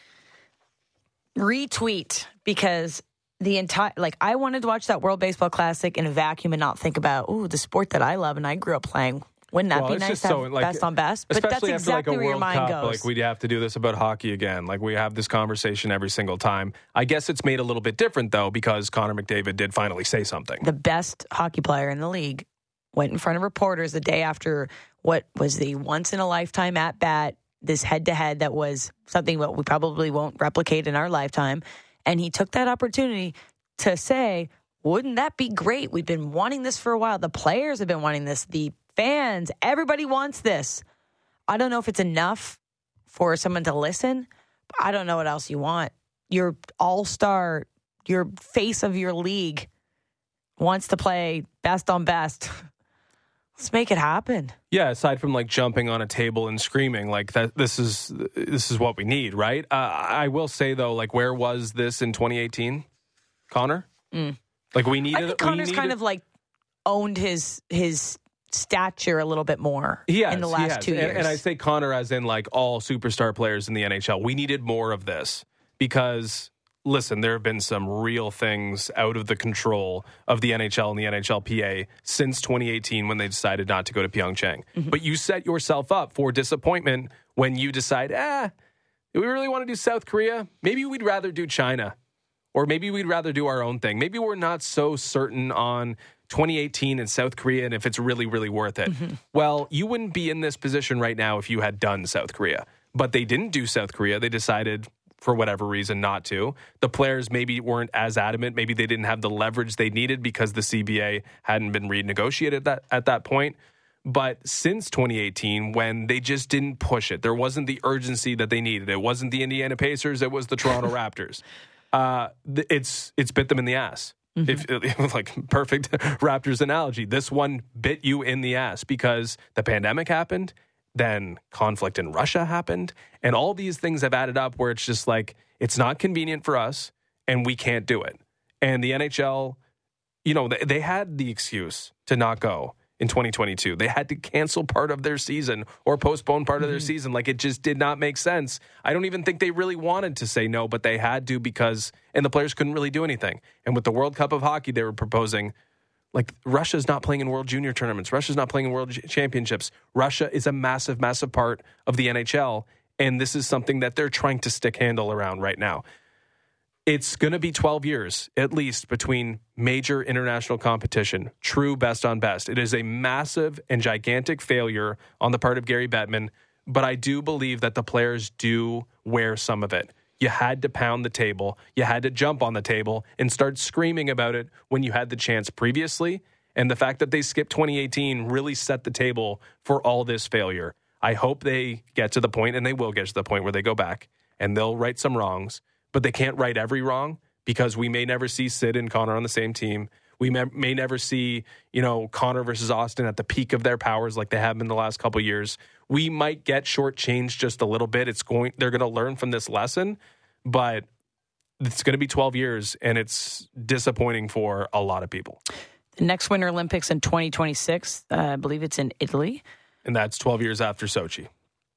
S1: Retweet, because the entire, like, I wanted to watch that World Baseball Classic in a vacuum and not think about, ooh, the sport that I love and I grew up playing. Wouldn't that
S2: well,
S1: be nice to have so, like, best on best? But that's exactly
S2: like,
S1: where your mind
S2: Cup,
S1: goes.
S2: Like, we'd have to do this about hockey again. Like, we have this conversation every single time. I guess it's made a little bit different, though, because Connor McDavid did finally say something.
S1: The best hockey player in the league went in front of reporters the day after what was the once-in-a-lifetime at-bat, this head-to-head that was something that we probably won't replicate in our lifetime. And he took that opportunity to say, wouldn't that be great? We've been wanting this for a while. The players have been wanting this. The fans, everybody wants this. I don't know if it's enough for someone to listen, but I don't know what else you want. Your all-star, your face of your league wants to play best on best. Let's make it happen.
S2: Yeah, aside from like jumping on a table and screaming, like that, this is this is what we need, right? Uh, I will say though, like, where was this in twenty eighteen, Connor?
S1: Mm.
S2: Like we needed.
S1: I think Connor's kind of like owned his his stature a little bit more
S2: He has,
S1: in the
S2: he
S1: last
S2: has.
S1: two
S2: and,
S1: years.
S2: And I say Connor as in like all superstar players in the N H L. We needed more of this because, listen, there have been some real things out of the control of the N H L and the N H L P A since twenty eighteen when they decided not to go to Pyeongchang. Mm-hmm. But you set yourself up for disappointment when you decide, ah, do we really want to do South Korea? Maybe we'd rather do China. Or maybe we'd rather do our own thing. Maybe we're not so certain on twenty eighteen and South Korea and if it's really, really worth it. Mm-hmm. Well, you wouldn't be in this position right now if you had done South Korea. But they didn't do South Korea. They decided, for whatever reason, not to. The players maybe weren't as adamant. Maybe they didn't have the leverage they needed because the C B A hadn't been renegotiated at that, at that point. But since twenty eighteen, when they just didn't push it, there wasn't the urgency that they needed. It wasn't the Indiana Pacers. It was the Toronto Raptors. Uh, it's it's bit them in the ass. Mm-hmm. If, if like perfect Raptors analogy, this one bit you in the ass because the pandemic happened, then conflict in Russia happened, and all these things have added up where it's just like it's not convenient for us, and we can't do it. And the N H L, you know, they, they had the excuse to not go in twenty twenty-two. They had to cancel part of their season or postpone part of their mm-hmm. season. Like, it just did not make sense. I don't even think they really wanted to say no, but they had to because, and the players couldn't really do anything. And with the World Cup of Hockey, they were proposing, like, Russia's not playing in World Junior tournaments. Russia's not playing in World Championships. Russia is a massive, massive part of the N H L, and this is something that they're trying to stick handle around right now. It's going to be twelve years, at least, between major international competition, true best on best. It is a massive and gigantic failure on the part of Gary Bettman, but I do believe that the players do wear some of it. You had to pound the table. You had to jump on the table and start screaming about it when you had the chance previously. And the fact that they skipped twenty eighteen really set the table for all this failure. I hope they get to the point, and they will get to the point where they go back and they'll right some wrongs. But they can't right every wrong because we may never see Sid and Connor on the same team. We may, may never see, you know, Connor versus Austin at the peak of their powers like they have been the last couple of years. We might get shortchanged just a little bit. It's going, they're going to learn from this lesson, but it's going to be twelve years, and it's disappointing for a lot of people.
S1: The next Winter Olympics in twenty twenty-six, uh, I believe it's in Italy.
S2: And that's twelve years after Sochi.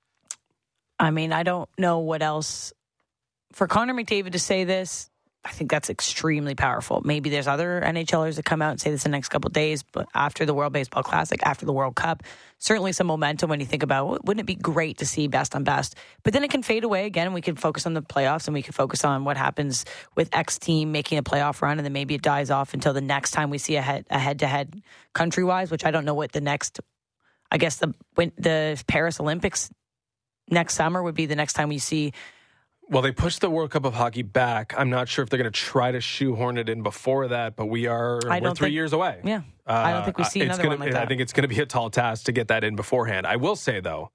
S1: I mean, I don't know what else. For Connor McDavid to say this, I think that's extremely powerful. Maybe there's other NHLers that come out and say this in the next couple of days, but after the World Baseball Classic, after the World Cup, certainly some momentum when you think about, wouldn't it be great to see best on best? But then it can fade away again, and we can focus on the playoffs, and we can focus on what happens with X team making a playoff run, and then maybe it dies off until the next time we see a head a head-to-head country-wise, which I don't know what the next, I guess the when the Paris Olympics next summer would be the next time we see.
S2: Well, they pushed the World Cup of Hockey back. I'm not sure if they're going to try to shoehorn it in before that, but we are
S1: I
S2: we're three
S1: think,
S2: years away.
S1: Yeah,
S2: uh,
S1: I don't think we see another
S2: gonna,
S1: one like that.
S2: I think it's going to be a tall task to get that in beforehand. I will say, though,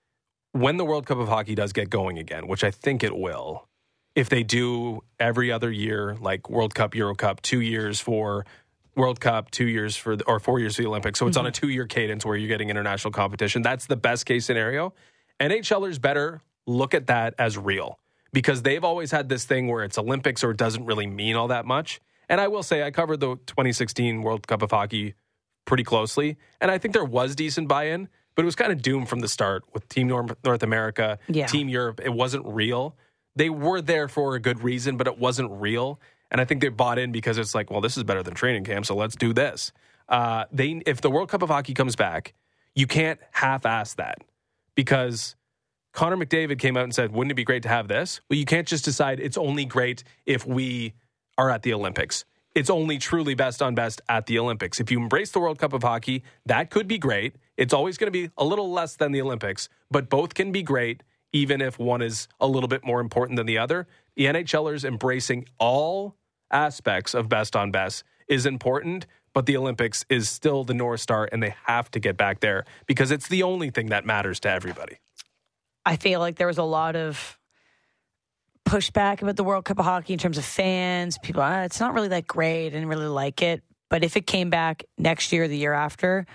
S2: when the World Cup of Hockey does get going again, which I think it will, if they do every other year, like World Cup, Euro Cup, two years for World Cup, two years for the, or four years for the Olympics, so it's mm-hmm. on a two-year cadence where you're getting international competition. That's the best case scenario. NHLers better look at that as real. Because they've always had this thing where it's Olympics or it doesn't really mean all that much. And I will say I covered the twenty sixteen World Cup of Hockey pretty closely. And I think there was decent buy-in, but it was kind of doomed from the start with Team North, North America, yeah. Team Europe. It wasn't real. They were there for a good reason, but it wasn't real. And I think they bought in because it's like, well, this is better than training camp, so let's do this. Uh, they, if the World Cup of Hockey comes back, you can't half-ass that because Connor McDavid came out and said, wouldn't it be great to have this? Well, you can't just decide it's only great if we are at the Olympics. It's only truly best on best at the Olympics. If you embrace the World Cup of Hockey, that could be great. It's always going to be a little less than the Olympics, but both can be great, even if one is a little bit more important than the other. The NHLers embracing all aspects of best on best is important, but the Olympics is still the North Star, and they have to get back there because it's the only thing that matters to everybody.
S1: I feel like there was a lot of pushback about the World Cup of Hockey in terms of fans. People, ah, it's not really that great. I didn't really like it. But if it came back next year, the year after,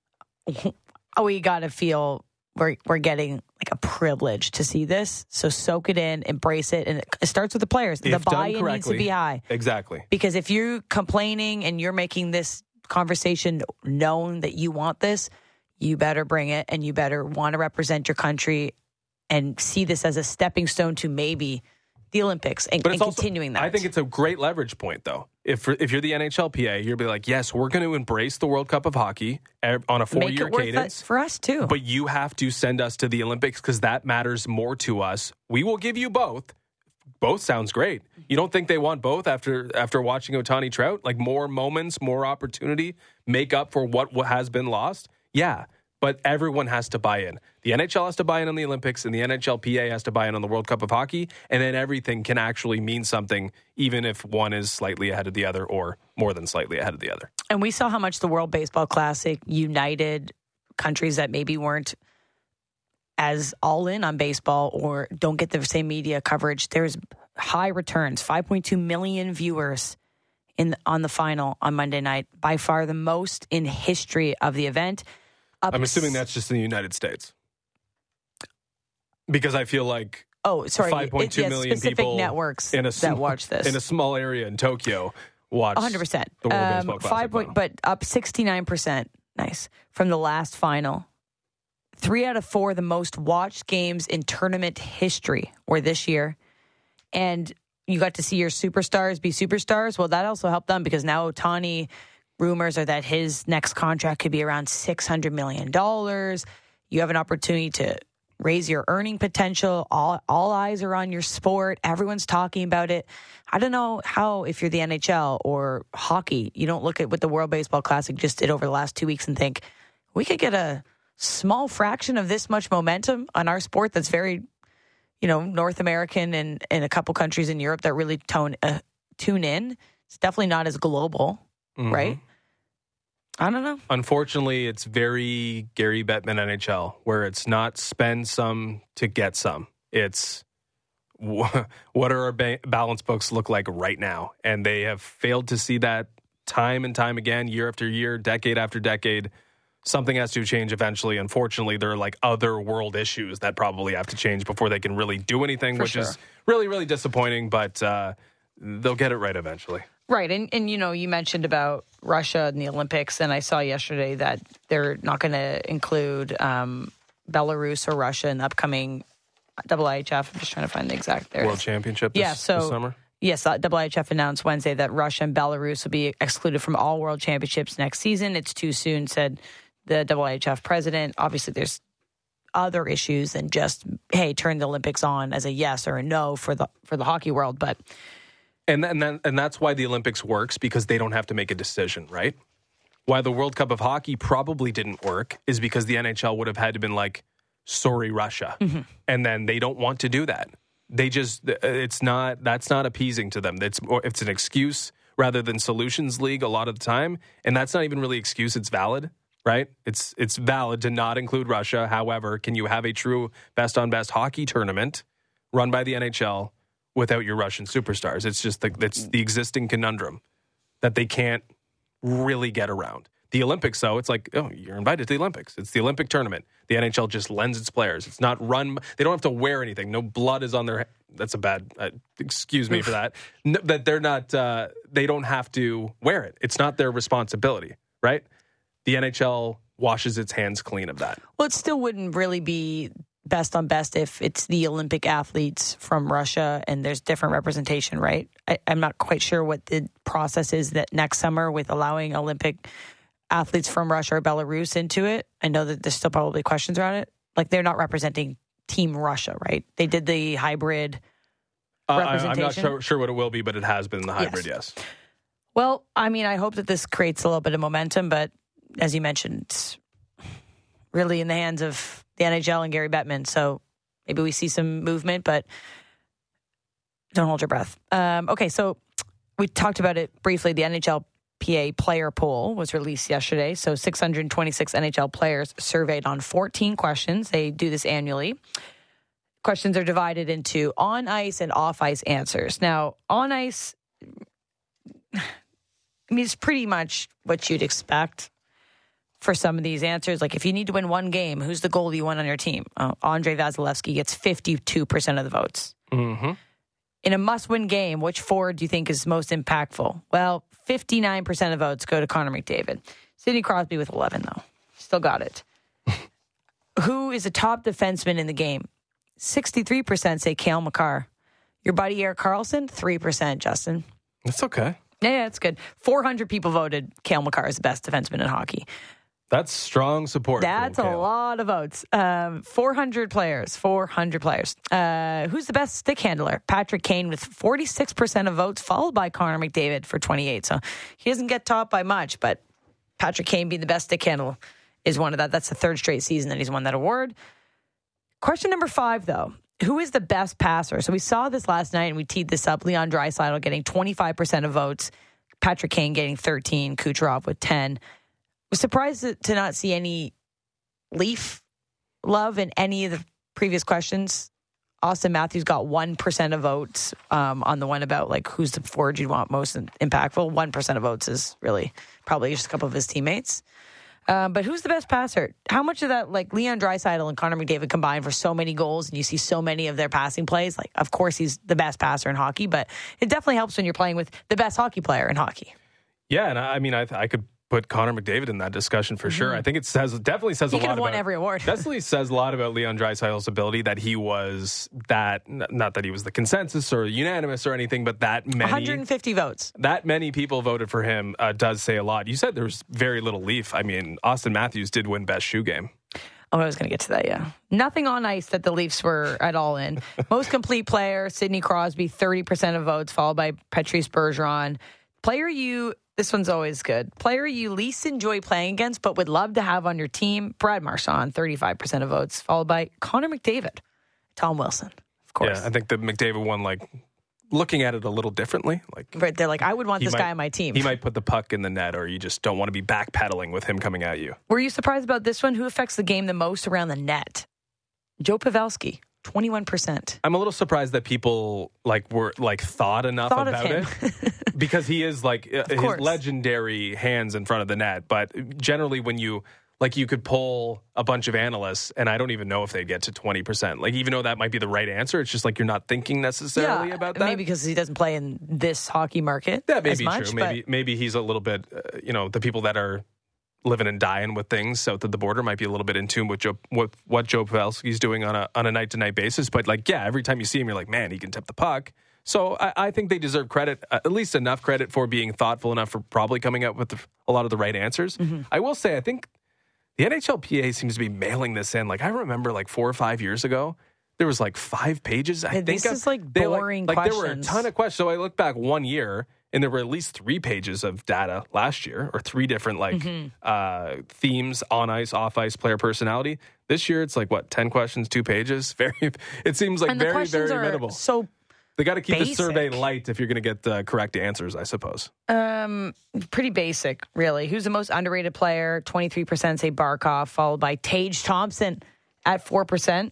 S1: we got to feel we're we're getting like a privilege to see this. So soak it in, embrace it, and it starts with the players.
S2: If
S1: the buy-in needs to be high.
S2: Exactly.
S1: Because if you're complaining and you're making this conversation known that you want this, you better bring it, and you better want to represent your country and see this as a stepping stone to maybe the Olympics and,
S2: but it's
S1: and
S2: also,
S1: continuing that.
S2: I think it's a great leverage point, though. If if you're the N H L P A, you'll be like, yes, we're going to embrace the World Cup of Hockey on a four-year
S1: Make it worth
S2: cadence.
S1: it for us, too.
S2: But you have to send us to the Olympics because that matters more to us. We will give you both. Both sounds great. You don't think they want both after after watching Ohtani Trout? Like more moments, more opportunity, make up for what, what has been lost? Yeah, but everyone has to buy in. The N H L has to buy in on the Olympics, and the N H L P A has to buy in on the World Cup of Hockey, and then everything can actually mean something, even if one is slightly ahead of the other or more than slightly ahead of the other.
S1: And we saw how much the World Baseball Classic united countries that maybe weren't as all in on baseball or don't get the same media coverage. There's high returns, five point two million viewers in on the final on Monday night, by far the most in history of the event. Up
S2: I'm assuming that's just in the United States. Because I feel like
S1: oh, sorry,
S2: five point two
S1: it, yeah,
S2: million
S1: specific
S2: people
S1: networks
S2: in a
S1: that
S2: small,
S1: watch this.
S2: in a small area in Tokyo watch
S1: one hundred percent.
S2: the World
S1: Um,
S2: Baseball Classic.
S1: five point, but up sixty-nine percent. Nice. From the last final. Three out of four of the most watched games in tournament history were this year. And you got to see your superstars be superstars. Well, that also helped them because now Ohtani, rumors are that his next contract could be around six hundred million dollars. You have an opportunity to raise your earning potential. All, all eyes are on your sport. Everyone's talking about it. I don't know how, if you're the N H L or hockey, you don't look at what the World Baseball Classic just did over the last two weeks and think, we could get a small fraction of this much momentum on our sport that's very, you know, North American and, and a couple countries in Europe that really tone, uh, tune in. It's definitely not as global,
S2: Mm-hmm.
S1: right? I don't know.
S2: Unfortunately, it's very Gary Bettman N H L, where it's not spend some to get some. It's wh- what are our ba- balance books look like right now? And they have failed to see that time and time again, year after year, decade after decade. Something has to change eventually. Unfortunately, there are like other world issues that probably have to change before they can really do anything,
S1: For
S2: which
S1: sure.
S2: is really, really disappointing, but uh, they'll get it right eventually.
S1: Right. And, and, you know, you mentioned about Russia and the Olympics, and I saw yesterday that they're not going to include um, Belarus or Russia in the upcoming W I H F. I'm just trying to find the exact there. it
S2: World
S1: is.
S2: Championship this,
S1: Yeah, so-
S2: this summer?
S1: Yes, uh, W I H F announced Wednesday that Russia and Belarus will be excluded from all World Championships next season. It's too soon, said the W I H F president. Obviously, there's other issues than just, hey, turn the Olympics on as a yes or a no for the for the hockey world. But
S2: And and then, and that's why the Olympics works, because they don't have to make a decision, right? Why the World Cup of Hockey probably didn't work is because the N H L would have had to been like, sorry, Russia. Mm-hmm. And then they don't want to do that. They just, it's not, that's not appeasing to them. It's, it's an excuse rather than solutions league a lot of the time. And that's not even really excuse. It's valid, right? It's, it's valid to not include Russia. However, can you have a true best on best hockey tournament run by the N H L without your Russian superstars? It's just the, it's the existing conundrum that they can't really get around. The Olympics, though, it's like, oh, you're invited to the Olympics. It's the Olympic tournament. The N H L just lends its players. It's not run. They don't have to wear anything. No blood is on their. That's a bad. Uh, excuse me for that. No, that they're not. Uh, they don't have to wear it. It's not their responsibility, right? The N H L washes its hands clean of that.
S1: well, it still wouldn't really be best on best if it's the Olympic athletes from Russia and there's different representation, right? I, I'm not quite sure what the process is that next summer with allowing Olympic athletes from Russia or Belarus into it. I know that there's still probably questions around it. Like they're not representing Team Russia, right? They did the hybrid
S2: Uh, I, I'm
S1: representation.
S2: not sure, sure what it will be, but it has been the hybrid. Yes.
S1: Yes. Well, I mean, I hope that this creates a little bit of momentum, but as you mentioned, it's really in the hands of the N H L and Gary Bettman. So maybe we see some movement, but don't hold your breath. Um, okay, so we talked about it briefly. The N H L P A player poll was released yesterday. So six hundred twenty-six N H L players surveyed on fourteen questions. They do this annually. Questions are divided into on ice and off ice answers. Now, on ice, I mean, it's pretty much what you'd expect for some of these answers. Like if you need to win one game, who's the goalie you want on your team? Uh, Andre Vasilevsky gets fifty-two percent of the votes.
S2: Mm-hmm.
S1: in a must-win game, which forward do you think is most impactful? Well, fifty-nine percent of votes go to Connor McDavid. Sidney Crosby with eleven, though. Still got it. Who is a top defenseman in the game? sixty-three percent say Cale Makar. Your buddy Erik Karlsson, three percent, Justin.
S2: That's okay.
S1: Yeah, yeah, that's good. four hundred people voted Cale Makar as the best defenseman in hockey.
S2: That's strong support.
S1: That's a lot of votes. Um, four hundred players. four hundred players. Uh, who's the best stick handler? Patrick Kane with forty-six percent of votes, followed by Connor McDavid for twenty-eight. So he doesn't get topped by much, but Patrick Kane being the best stick handler is one of that. That's the third straight season that he's won that award. Question number five, though. Who is the best passer? So we saw this last night, and we teed this up. Leon Draisaitl getting twenty-five percent of votes. Patrick Kane getting thirteen. Kucherov with ten. Was surprised to not see any Leaf love in any of the previous questions. Austin Matthews got one percent of votes um, on the one about like who's the forward you'd want most impactful. one percent of votes is really probably just a couple of his teammates. Um, but who's the best passer? How much of that, like Leon Draisaitl and Connor McDavid combined for so many goals, and you see so many of their passing plays? Like, of course, he's the best passer in hockey, but it definitely helps when you're playing with the best hockey player in hockey.
S2: Yeah, and I, I mean, I, I could put Connor McDavid in that discussion for mm-hmm. sure. I think it says definitely says
S1: he
S2: a lot about.
S1: He could have won every award.
S2: Definitely says a lot about Leon Draisaitl's ability that he was that not that he was the consensus or unanimous or anything, but that many
S1: one hundred fifty votes.
S2: That many people voted for him uh, does say a lot. You said there was very little Leaf. I mean, Austin Matthews did win best shoe game.
S1: Oh, I was going to get to that, yeah. Nothing on ice that the Leafs were at all in. Most complete player, Sidney Crosby, thirty percent of votes, followed by Patrice Bergeron. Player you, this one's always good. Player you least enjoy playing against but would love to have on your team, Brad Marchand, thirty-five percent of votes, followed by Connor McDavid, Tom Wilson, of course.
S2: Yeah, I think the McDavid one, like, looking at it a little differently. Like,
S1: right, they're like, I would want this
S2: might,
S1: guy on my team.
S2: He might put the puck in the net, or you just don't want to be backpedaling with him coming at you.
S1: Were you surprised about this one? Who affects the game the most around the net? Joe Pavelski, twenty-one percent.
S2: I'm a little surprised that people like were like thought enough
S1: thought
S2: about it because he is like uh, his legendary hands in front of the net. But generally, when you like, you could pull a bunch of analysts, and I don't even know if they get to twenty percent. Like, even though that might be the right answer, it's just like you're not thinking necessarily
S1: yeah,
S2: about that.
S1: Maybe because he doesn't play in this hockey market.
S2: That may
S1: as
S2: be
S1: much,
S2: true. Maybe maybe he's a little bit, uh, you know, the people that are living and dying with things south of the border might be a little bit in tune with Joe, with what Joe Pavelski's doing on a on a night to night basis. But like, yeah, every time you see him, you're like, man, he can tip the puck. So I, I think they deserve credit, uh, at least enough credit for being thoughtful enough for probably coming up with the, a lot of the right answers. Mm-hmm. I will say, I think the N H L P A seems to be mailing this in. Like, I remember like four or five years ago, there was like five pages. I
S1: yeah,
S2: think
S1: this is like boring
S2: like, like
S1: questions.
S2: There were a ton of questions. So I look back one year, and there were at least three pages of data last year, or three different like mm-hmm. uh, themes: on ice, off ice, player personality. This year, it's like what, ten questions, two pages. Very. It seems like
S1: and the
S2: very, very
S1: are
S2: minimal.
S1: So
S2: they got to keep
S1: basic.
S2: the survey light if you're going to get the correct answers, I suppose.
S1: Um, pretty basic, really. Who's the most underrated player? twenty-three percent say Barkov, followed by Tage Thompson at four percent.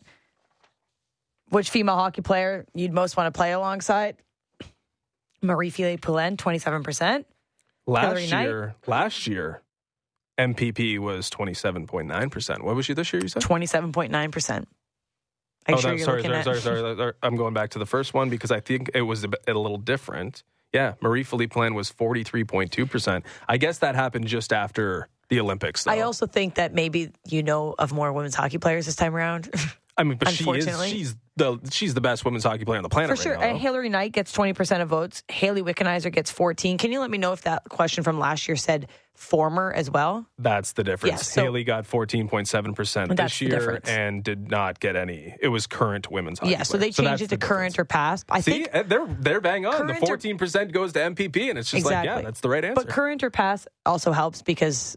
S1: Which female hockey player you'd most want to play alongside? Marie-Philip Poulin, twenty-seven percent.
S2: Last year, last year, M P P was twenty-seven point nine percent. What was she this year, you said?
S1: twenty-seven point nine percent. I'm
S2: oh,
S1: sure
S2: that,
S1: you're
S2: sorry,
S1: looking
S2: sorry,
S1: at...
S2: sorry, sorry, sorry. I'm going back to the first one because I think it was a, bit, a little different. Yeah, Marie-Philip Poulin was forty-three point two percent. I guess that happened just after the Olympics, though.
S1: I also think that maybe you know of more women's hockey players this time around.
S2: I mean, but she is, she's the she's the best women's hockey player on the planet
S1: for sure.
S2: Right now,
S1: and Hillary Knight gets twenty percent of votes. Haley Wickenheiser gets fourteen. Can you let me know if that question from last year said former as well?
S2: That's the difference.
S1: Yeah, so,
S2: Haley got fourteen point seven percent this year and did not get any. It was current women's hockey.
S1: Yeah, so they changed so it to current or past. I
S2: See,
S1: think
S2: they're they're bang on. The fourteen percent goes to M P P, and it's just
S1: exactly.
S2: like, yeah, that's the right answer.
S1: But current or past also helps because,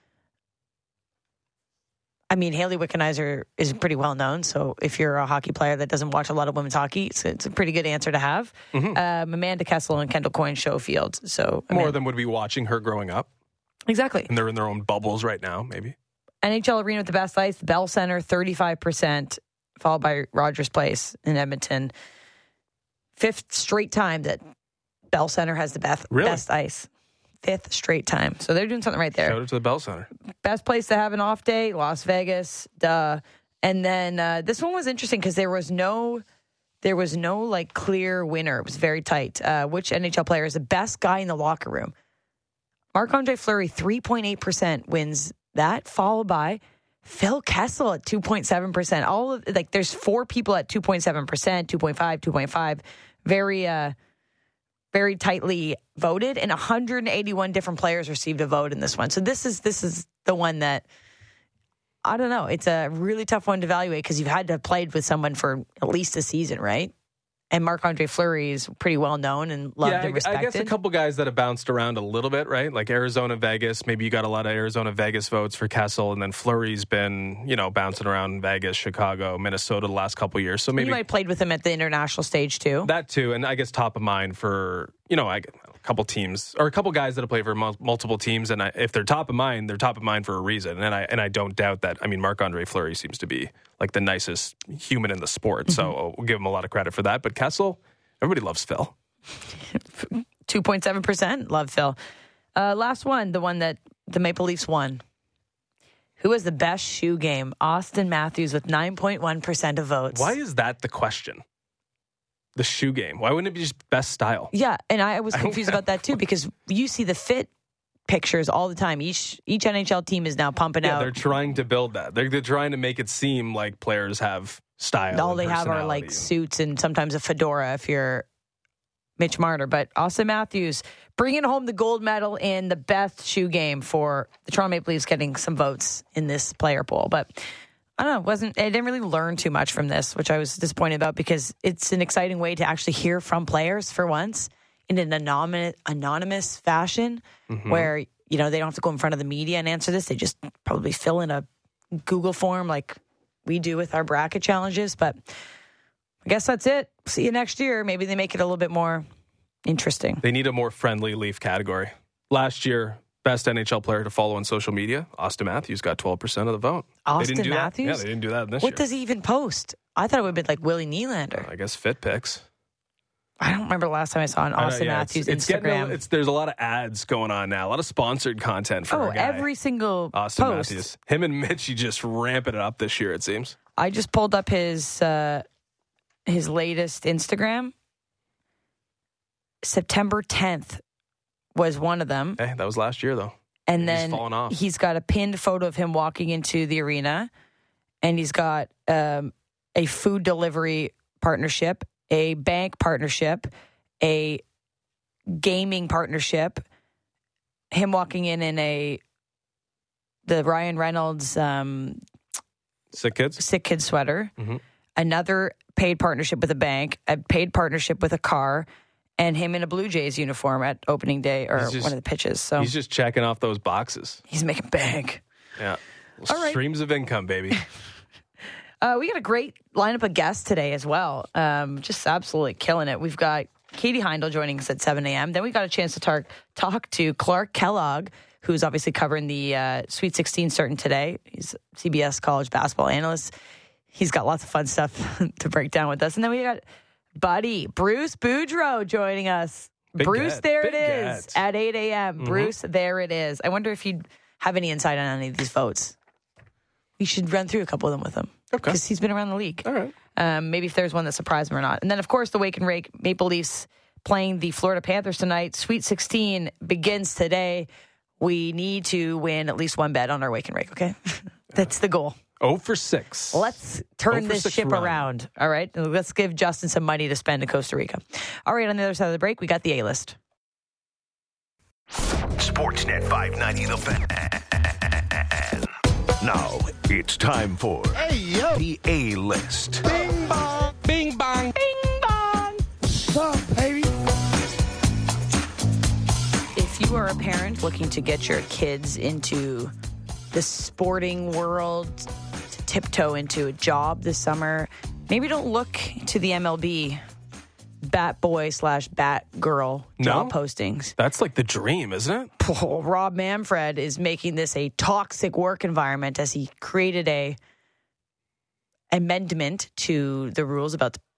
S1: I mean, Haley Wickenheiser is pretty well known. So if you're a hockey player that doesn't watch a lot of women's hockey, it's, it's a pretty good answer to have. Mm-hmm. Um, Amanda Kessel and Kendall Coyne Schofield. So
S2: more
S1: Amanda,
S2: than would be watching her growing up.
S1: Exactly.
S2: And they're in their own bubbles right now, maybe.
S1: N H L Arena with the best ice, Bell Center, thirty-five percent, followed by Rogers Place in Edmonton. Fifth straight time that Bell Center has the best,
S2: really?
S1: best ice. Fifth straight time. So they're doing something right there.
S2: Shout out to the Bell Center.
S1: Best place to have an off day, Las Vegas. Duh. And then uh, this one was interesting because there was no there was no like clear winner. It was very tight. Uh, which N H L player is the best guy in the locker room? Marc-Andre Fleury, three point eight percent wins that, followed by Phil Kessel at two point seven percent. All of, like there's four people at two point seven percent, two point five, two point five. Very, uh, very tightly voted, and one hundred eighty-one different players received a vote in this one. So this is this is the one that, I don't know. It's a really tough one to evaluate because you've had to have played with someone for at least a season, right? And Marc-Andre Fleury is pretty well known and loved
S2: yeah,
S1: and respected.
S2: I guess a couple guys that have bounced around a little bit, right? Like Arizona, Vegas. Maybe you got a lot of Arizona, Vegas votes for Kessel, and then Fleury's been, you know, bouncing around Vegas, Chicago, Minnesota the last couple of years. So maybe
S1: you might have played with him at the international stage too.
S2: That too, and I guess top of mind for, you know, I, a couple teams or a couple guys that have played for mul- multiple teams, and I, if they're top of mind, they're top of mind for a reason. And I and I don't doubt that. I mean, Marc-Andre Fleury seems to be like the nicest human in the sport, mm-hmm. so we'll give him a lot of credit for that. But Kessel. Everybody loves Phil.
S1: two point seven percent love Phil. Uh, last one, the one that the Maple Leafs won. Who has the best shoe game? Austin Matthews with nine point one percent of votes.
S2: Why is that the question? The shoe game. Why wouldn't it be just best style?
S1: Yeah, and I was confused about that too because you see the fit pictures all the time. Each each N H L team is now pumping
S2: yeah,
S1: out.
S2: They're trying to build that. They're, they're trying to make it seem like players have style.
S1: All they have are like suits and sometimes a fedora if you're Mitch Marner. But Austin Matthews bringing home the gold medal in the best shoe game for the Toronto Maple Leafs, getting some votes in this player poll. But I don't know, wasn't I didn't really learn too much from this, which I was disappointed about because it's an exciting way to actually hear from players for once in an anonymous anonymous fashion, mm-hmm. where you know they don't have to go in front of the media and answer this. They just probably fill in a Google form like we do with our bracket challenges. But I guess that's it. See you next year. Maybe they make it a little bit more interesting.
S2: They need a more friendly Leaf category. Last year, best N H L player to follow on social media, Austin Matthews got twelve percent of the vote.
S1: Austin
S2: they didn't do
S1: Matthews?
S2: That. Yeah, they didn't do that this
S1: what
S2: year.
S1: What does he even post? I thought it would have been like Willie Nylander.
S2: Uh, I guess Fit Pics.
S1: I don't remember the last time I saw an Austin
S2: know, yeah,
S1: Matthews
S2: it's, it's
S1: Instagram.
S2: Getting a, it's, there's a lot of ads going on now, a lot of sponsored content for
S1: oh,
S2: our guy,
S1: every single
S2: Austin
S1: post.
S2: Matthews. Him and Mitchie just ramping it up this year, it seems.
S1: I just pulled up his uh, his latest Instagram. September tenth was one of them.
S2: Hey, that was last year, though.
S1: And
S2: he's
S1: then
S2: fallen off.
S1: He's got a pinned photo of him walking into the arena, and he's got um, a food delivery partnership, a bank partnership, a gaming partnership, him walking in in a the Ryan Reynolds um,
S2: Sick Kids
S1: Sick Kids sweater,
S2: mm-hmm.
S1: another paid partnership with a bank, a paid partnership with a car, and him in a Blue Jays uniform at opening day or
S2: just,
S1: one of the pitches. So
S2: he's just checking off those boxes.
S1: He's making bank.
S2: Yeah.
S1: All right.
S2: Streams of income, baby.
S1: uh, we got a great lineup of guests today as well. Um, just absolutely killing it. We've got Katie Heindl joining us at seven a.m. Then we got a chance to tar- talk to Clark Kellogg, who's obviously covering the uh, Sweet sixteen starting today. He's a C B S college basketball analyst. He's got lots of fun stuff to break down with us. And then we got Buddy, Bruce Boudreau joining us.
S2: Big
S1: Bruce,
S2: get.
S1: there
S2: Big
S1: it is
S2: get.
S1: at eight a.m.
S2: Mm-hmm.
S1: Bruce, there it is. I wonder if you'd have any insight on any of these votes. We should run through a couple of them with him.
S2: Okay.
S1: Because he's been around the league.
S2: All right.
S1: Um, maybe if there's one that surprised him or not. And then, of course, the Wake and Rake Maple Leafs playing the Florida Panthers tonight. Sweet sixteen begins today. We need to win at least one bet on our Wake and Rake, okay? That's the goal.
S2: oh for six.
S1: Let's turn this ship
S2: run.
S1: around, all right? Let's give Justin some money to spend in Costa Rica. All right, on the other side of the break, we got the A-list.
S6: Sportsnet five ninety The Fan. Now it's time for
S7: hey, yo.
S6: the A-list.
S7: Bing bong.
S2: Bing bong.
S1: Bing bong.
S7: What's up, baby?
S1: If you are a parent looking to get your kids into the sporting world, to tiptoe into a job this summer, maybe don't look to the M L B bat boy slash bat girl job
S2: No?
S1: postings.
S2: That's like the dream, isn't it?
S1: Oh, Rob Manfred is making this a toxic work environment as he created a amendment to the rules about the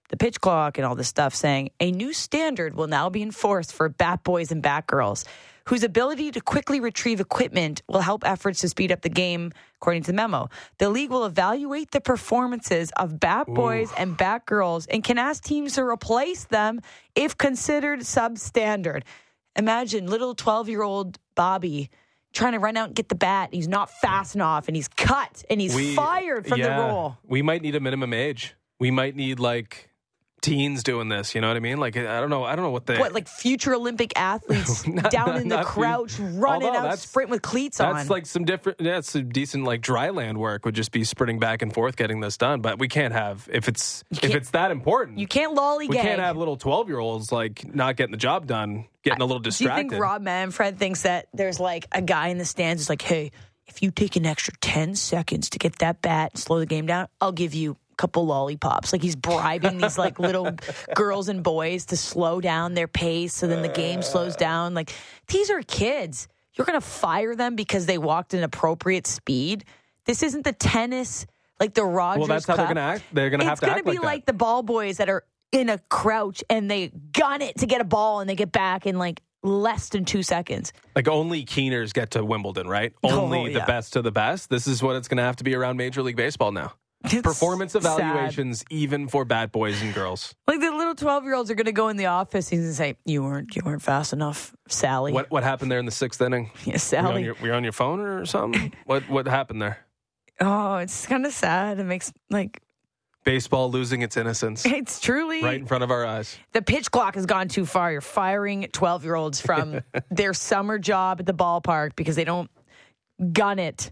S1: the pitch clock and all this stuff, saying a new standard will now be enforced for bat boys and bat girls, whose ability to quickly retrieve equipment will help efforts to speed up the game, according to the memo. The league will evaluate the performances of bat boys Ooh. and bat girls and can ask teams to replace them if considered substandard. Imagine little twelve-year-old Bobby trying to run out and get the bat. He's not fast enough, and he's cut, and he's we, fired from
S2: yeah,
S1: the role.
S2: We might need a minimum age. We might need, like, teens doing this, you know what I mean? Like, I don't know. I don't know what they...
S1: What, like future Olympic athletes not, down not, in the crouch, be, running out, sprint with cleats
S2: that's
S1: on.
S2: That's like some different... That's some decent, like, dry land work would just be sprinting back and forth getting this done. But we can't have... If it's if it's that important...
S1: You can't lollygag.
S2: We can't have little twelve-year-olds, like, not getting the job done, getting a little distracted.
S1: Do you think Rob Manfred thinks that there's, like, a guy in the stands who's like, hey, if you take an extra ten seconds to get that bat and slow the game down, I'll give you... couple lollipops. Like he's bribing these like little girls and boys to slow down their pace so then the game slows down. Like these are kids. You're going to fire them because they walked an appropriate speed. This isn't the tennis, like the Rogers
S2: Well, that's how
S1: Cup.
S2: they're going to act. They're going to have to act like that.
S1: It's going to be like the ball boys that are in a crouch and they gun it to get a ball and they get back in like less than two seconds.
S2: Like only keeners get to Wimbledon, right?
S1: Oh,
S2: only
S1: yeah.
S2: the best to the best. This is what it's going to have to be around Major League Baseball now.
S1: It's
S2: Performance evaluations,
S1: sad.
S2: even for bat boys and girls.
S1: Like the little twelve-year-olds are going to go in the office and say, "You weren't, you weren't fast enough, Sally."
S2: What what happened there in the sixth inning?
S1: Yeah, Sally.
S2: Were you on your, were you on your phone or something? what what happened there?
S1: Oh, it's kind of sad. It makes like
S2: baseball losing its innocence.
S1: It's truly
S2: right in front of our eyes.
S1: The pitch clock has gone too far. You're firing twelve-year-olds from their summer job at the ballpark because they don't gun it.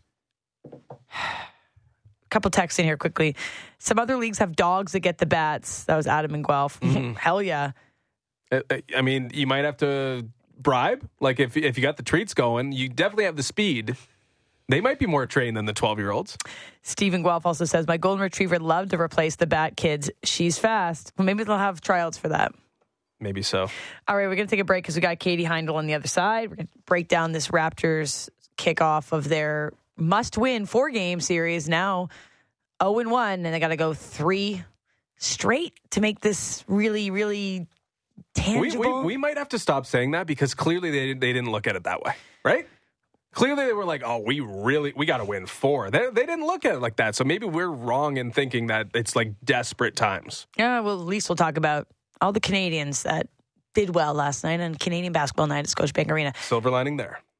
S1: Couple texts in here quickly. Some other leagues have dogs that get the bats. That was Adam and Guelph. Mm-hmm. Hell yeah.
S2: I mean, you might have to bribe. Like if if you got the treats going, you definitely have the speed. They might be more trained than the twelve-year-olds.
S1: Stephen Guelph also says, my golden retriever would love to replace the bat kids. She's fast. Well, maybe they'll have tryouts for that.
S2: Maybe so.
S1: All right, we're going to take a break because we got Katie Heindl on the other side. We're going to break down this Raptors kickoff of their must-win four-game series, now oh and one, and they got to go three straight to make this really, really tangible.
S2: We, we, we might have to stop saying that because clearly they, they didn't look at it that way, right? Clearly they were like, oh, we really, we got to win four. They, they didn't look at it like that, so maybe we're wrong in thinking that it's like desperate times.
S1: Yeah, well, at least we'll talk about all the Canadians that did well last night on Canadian Basketball Night at Scotiabank Arena.
S2: Silver lining there.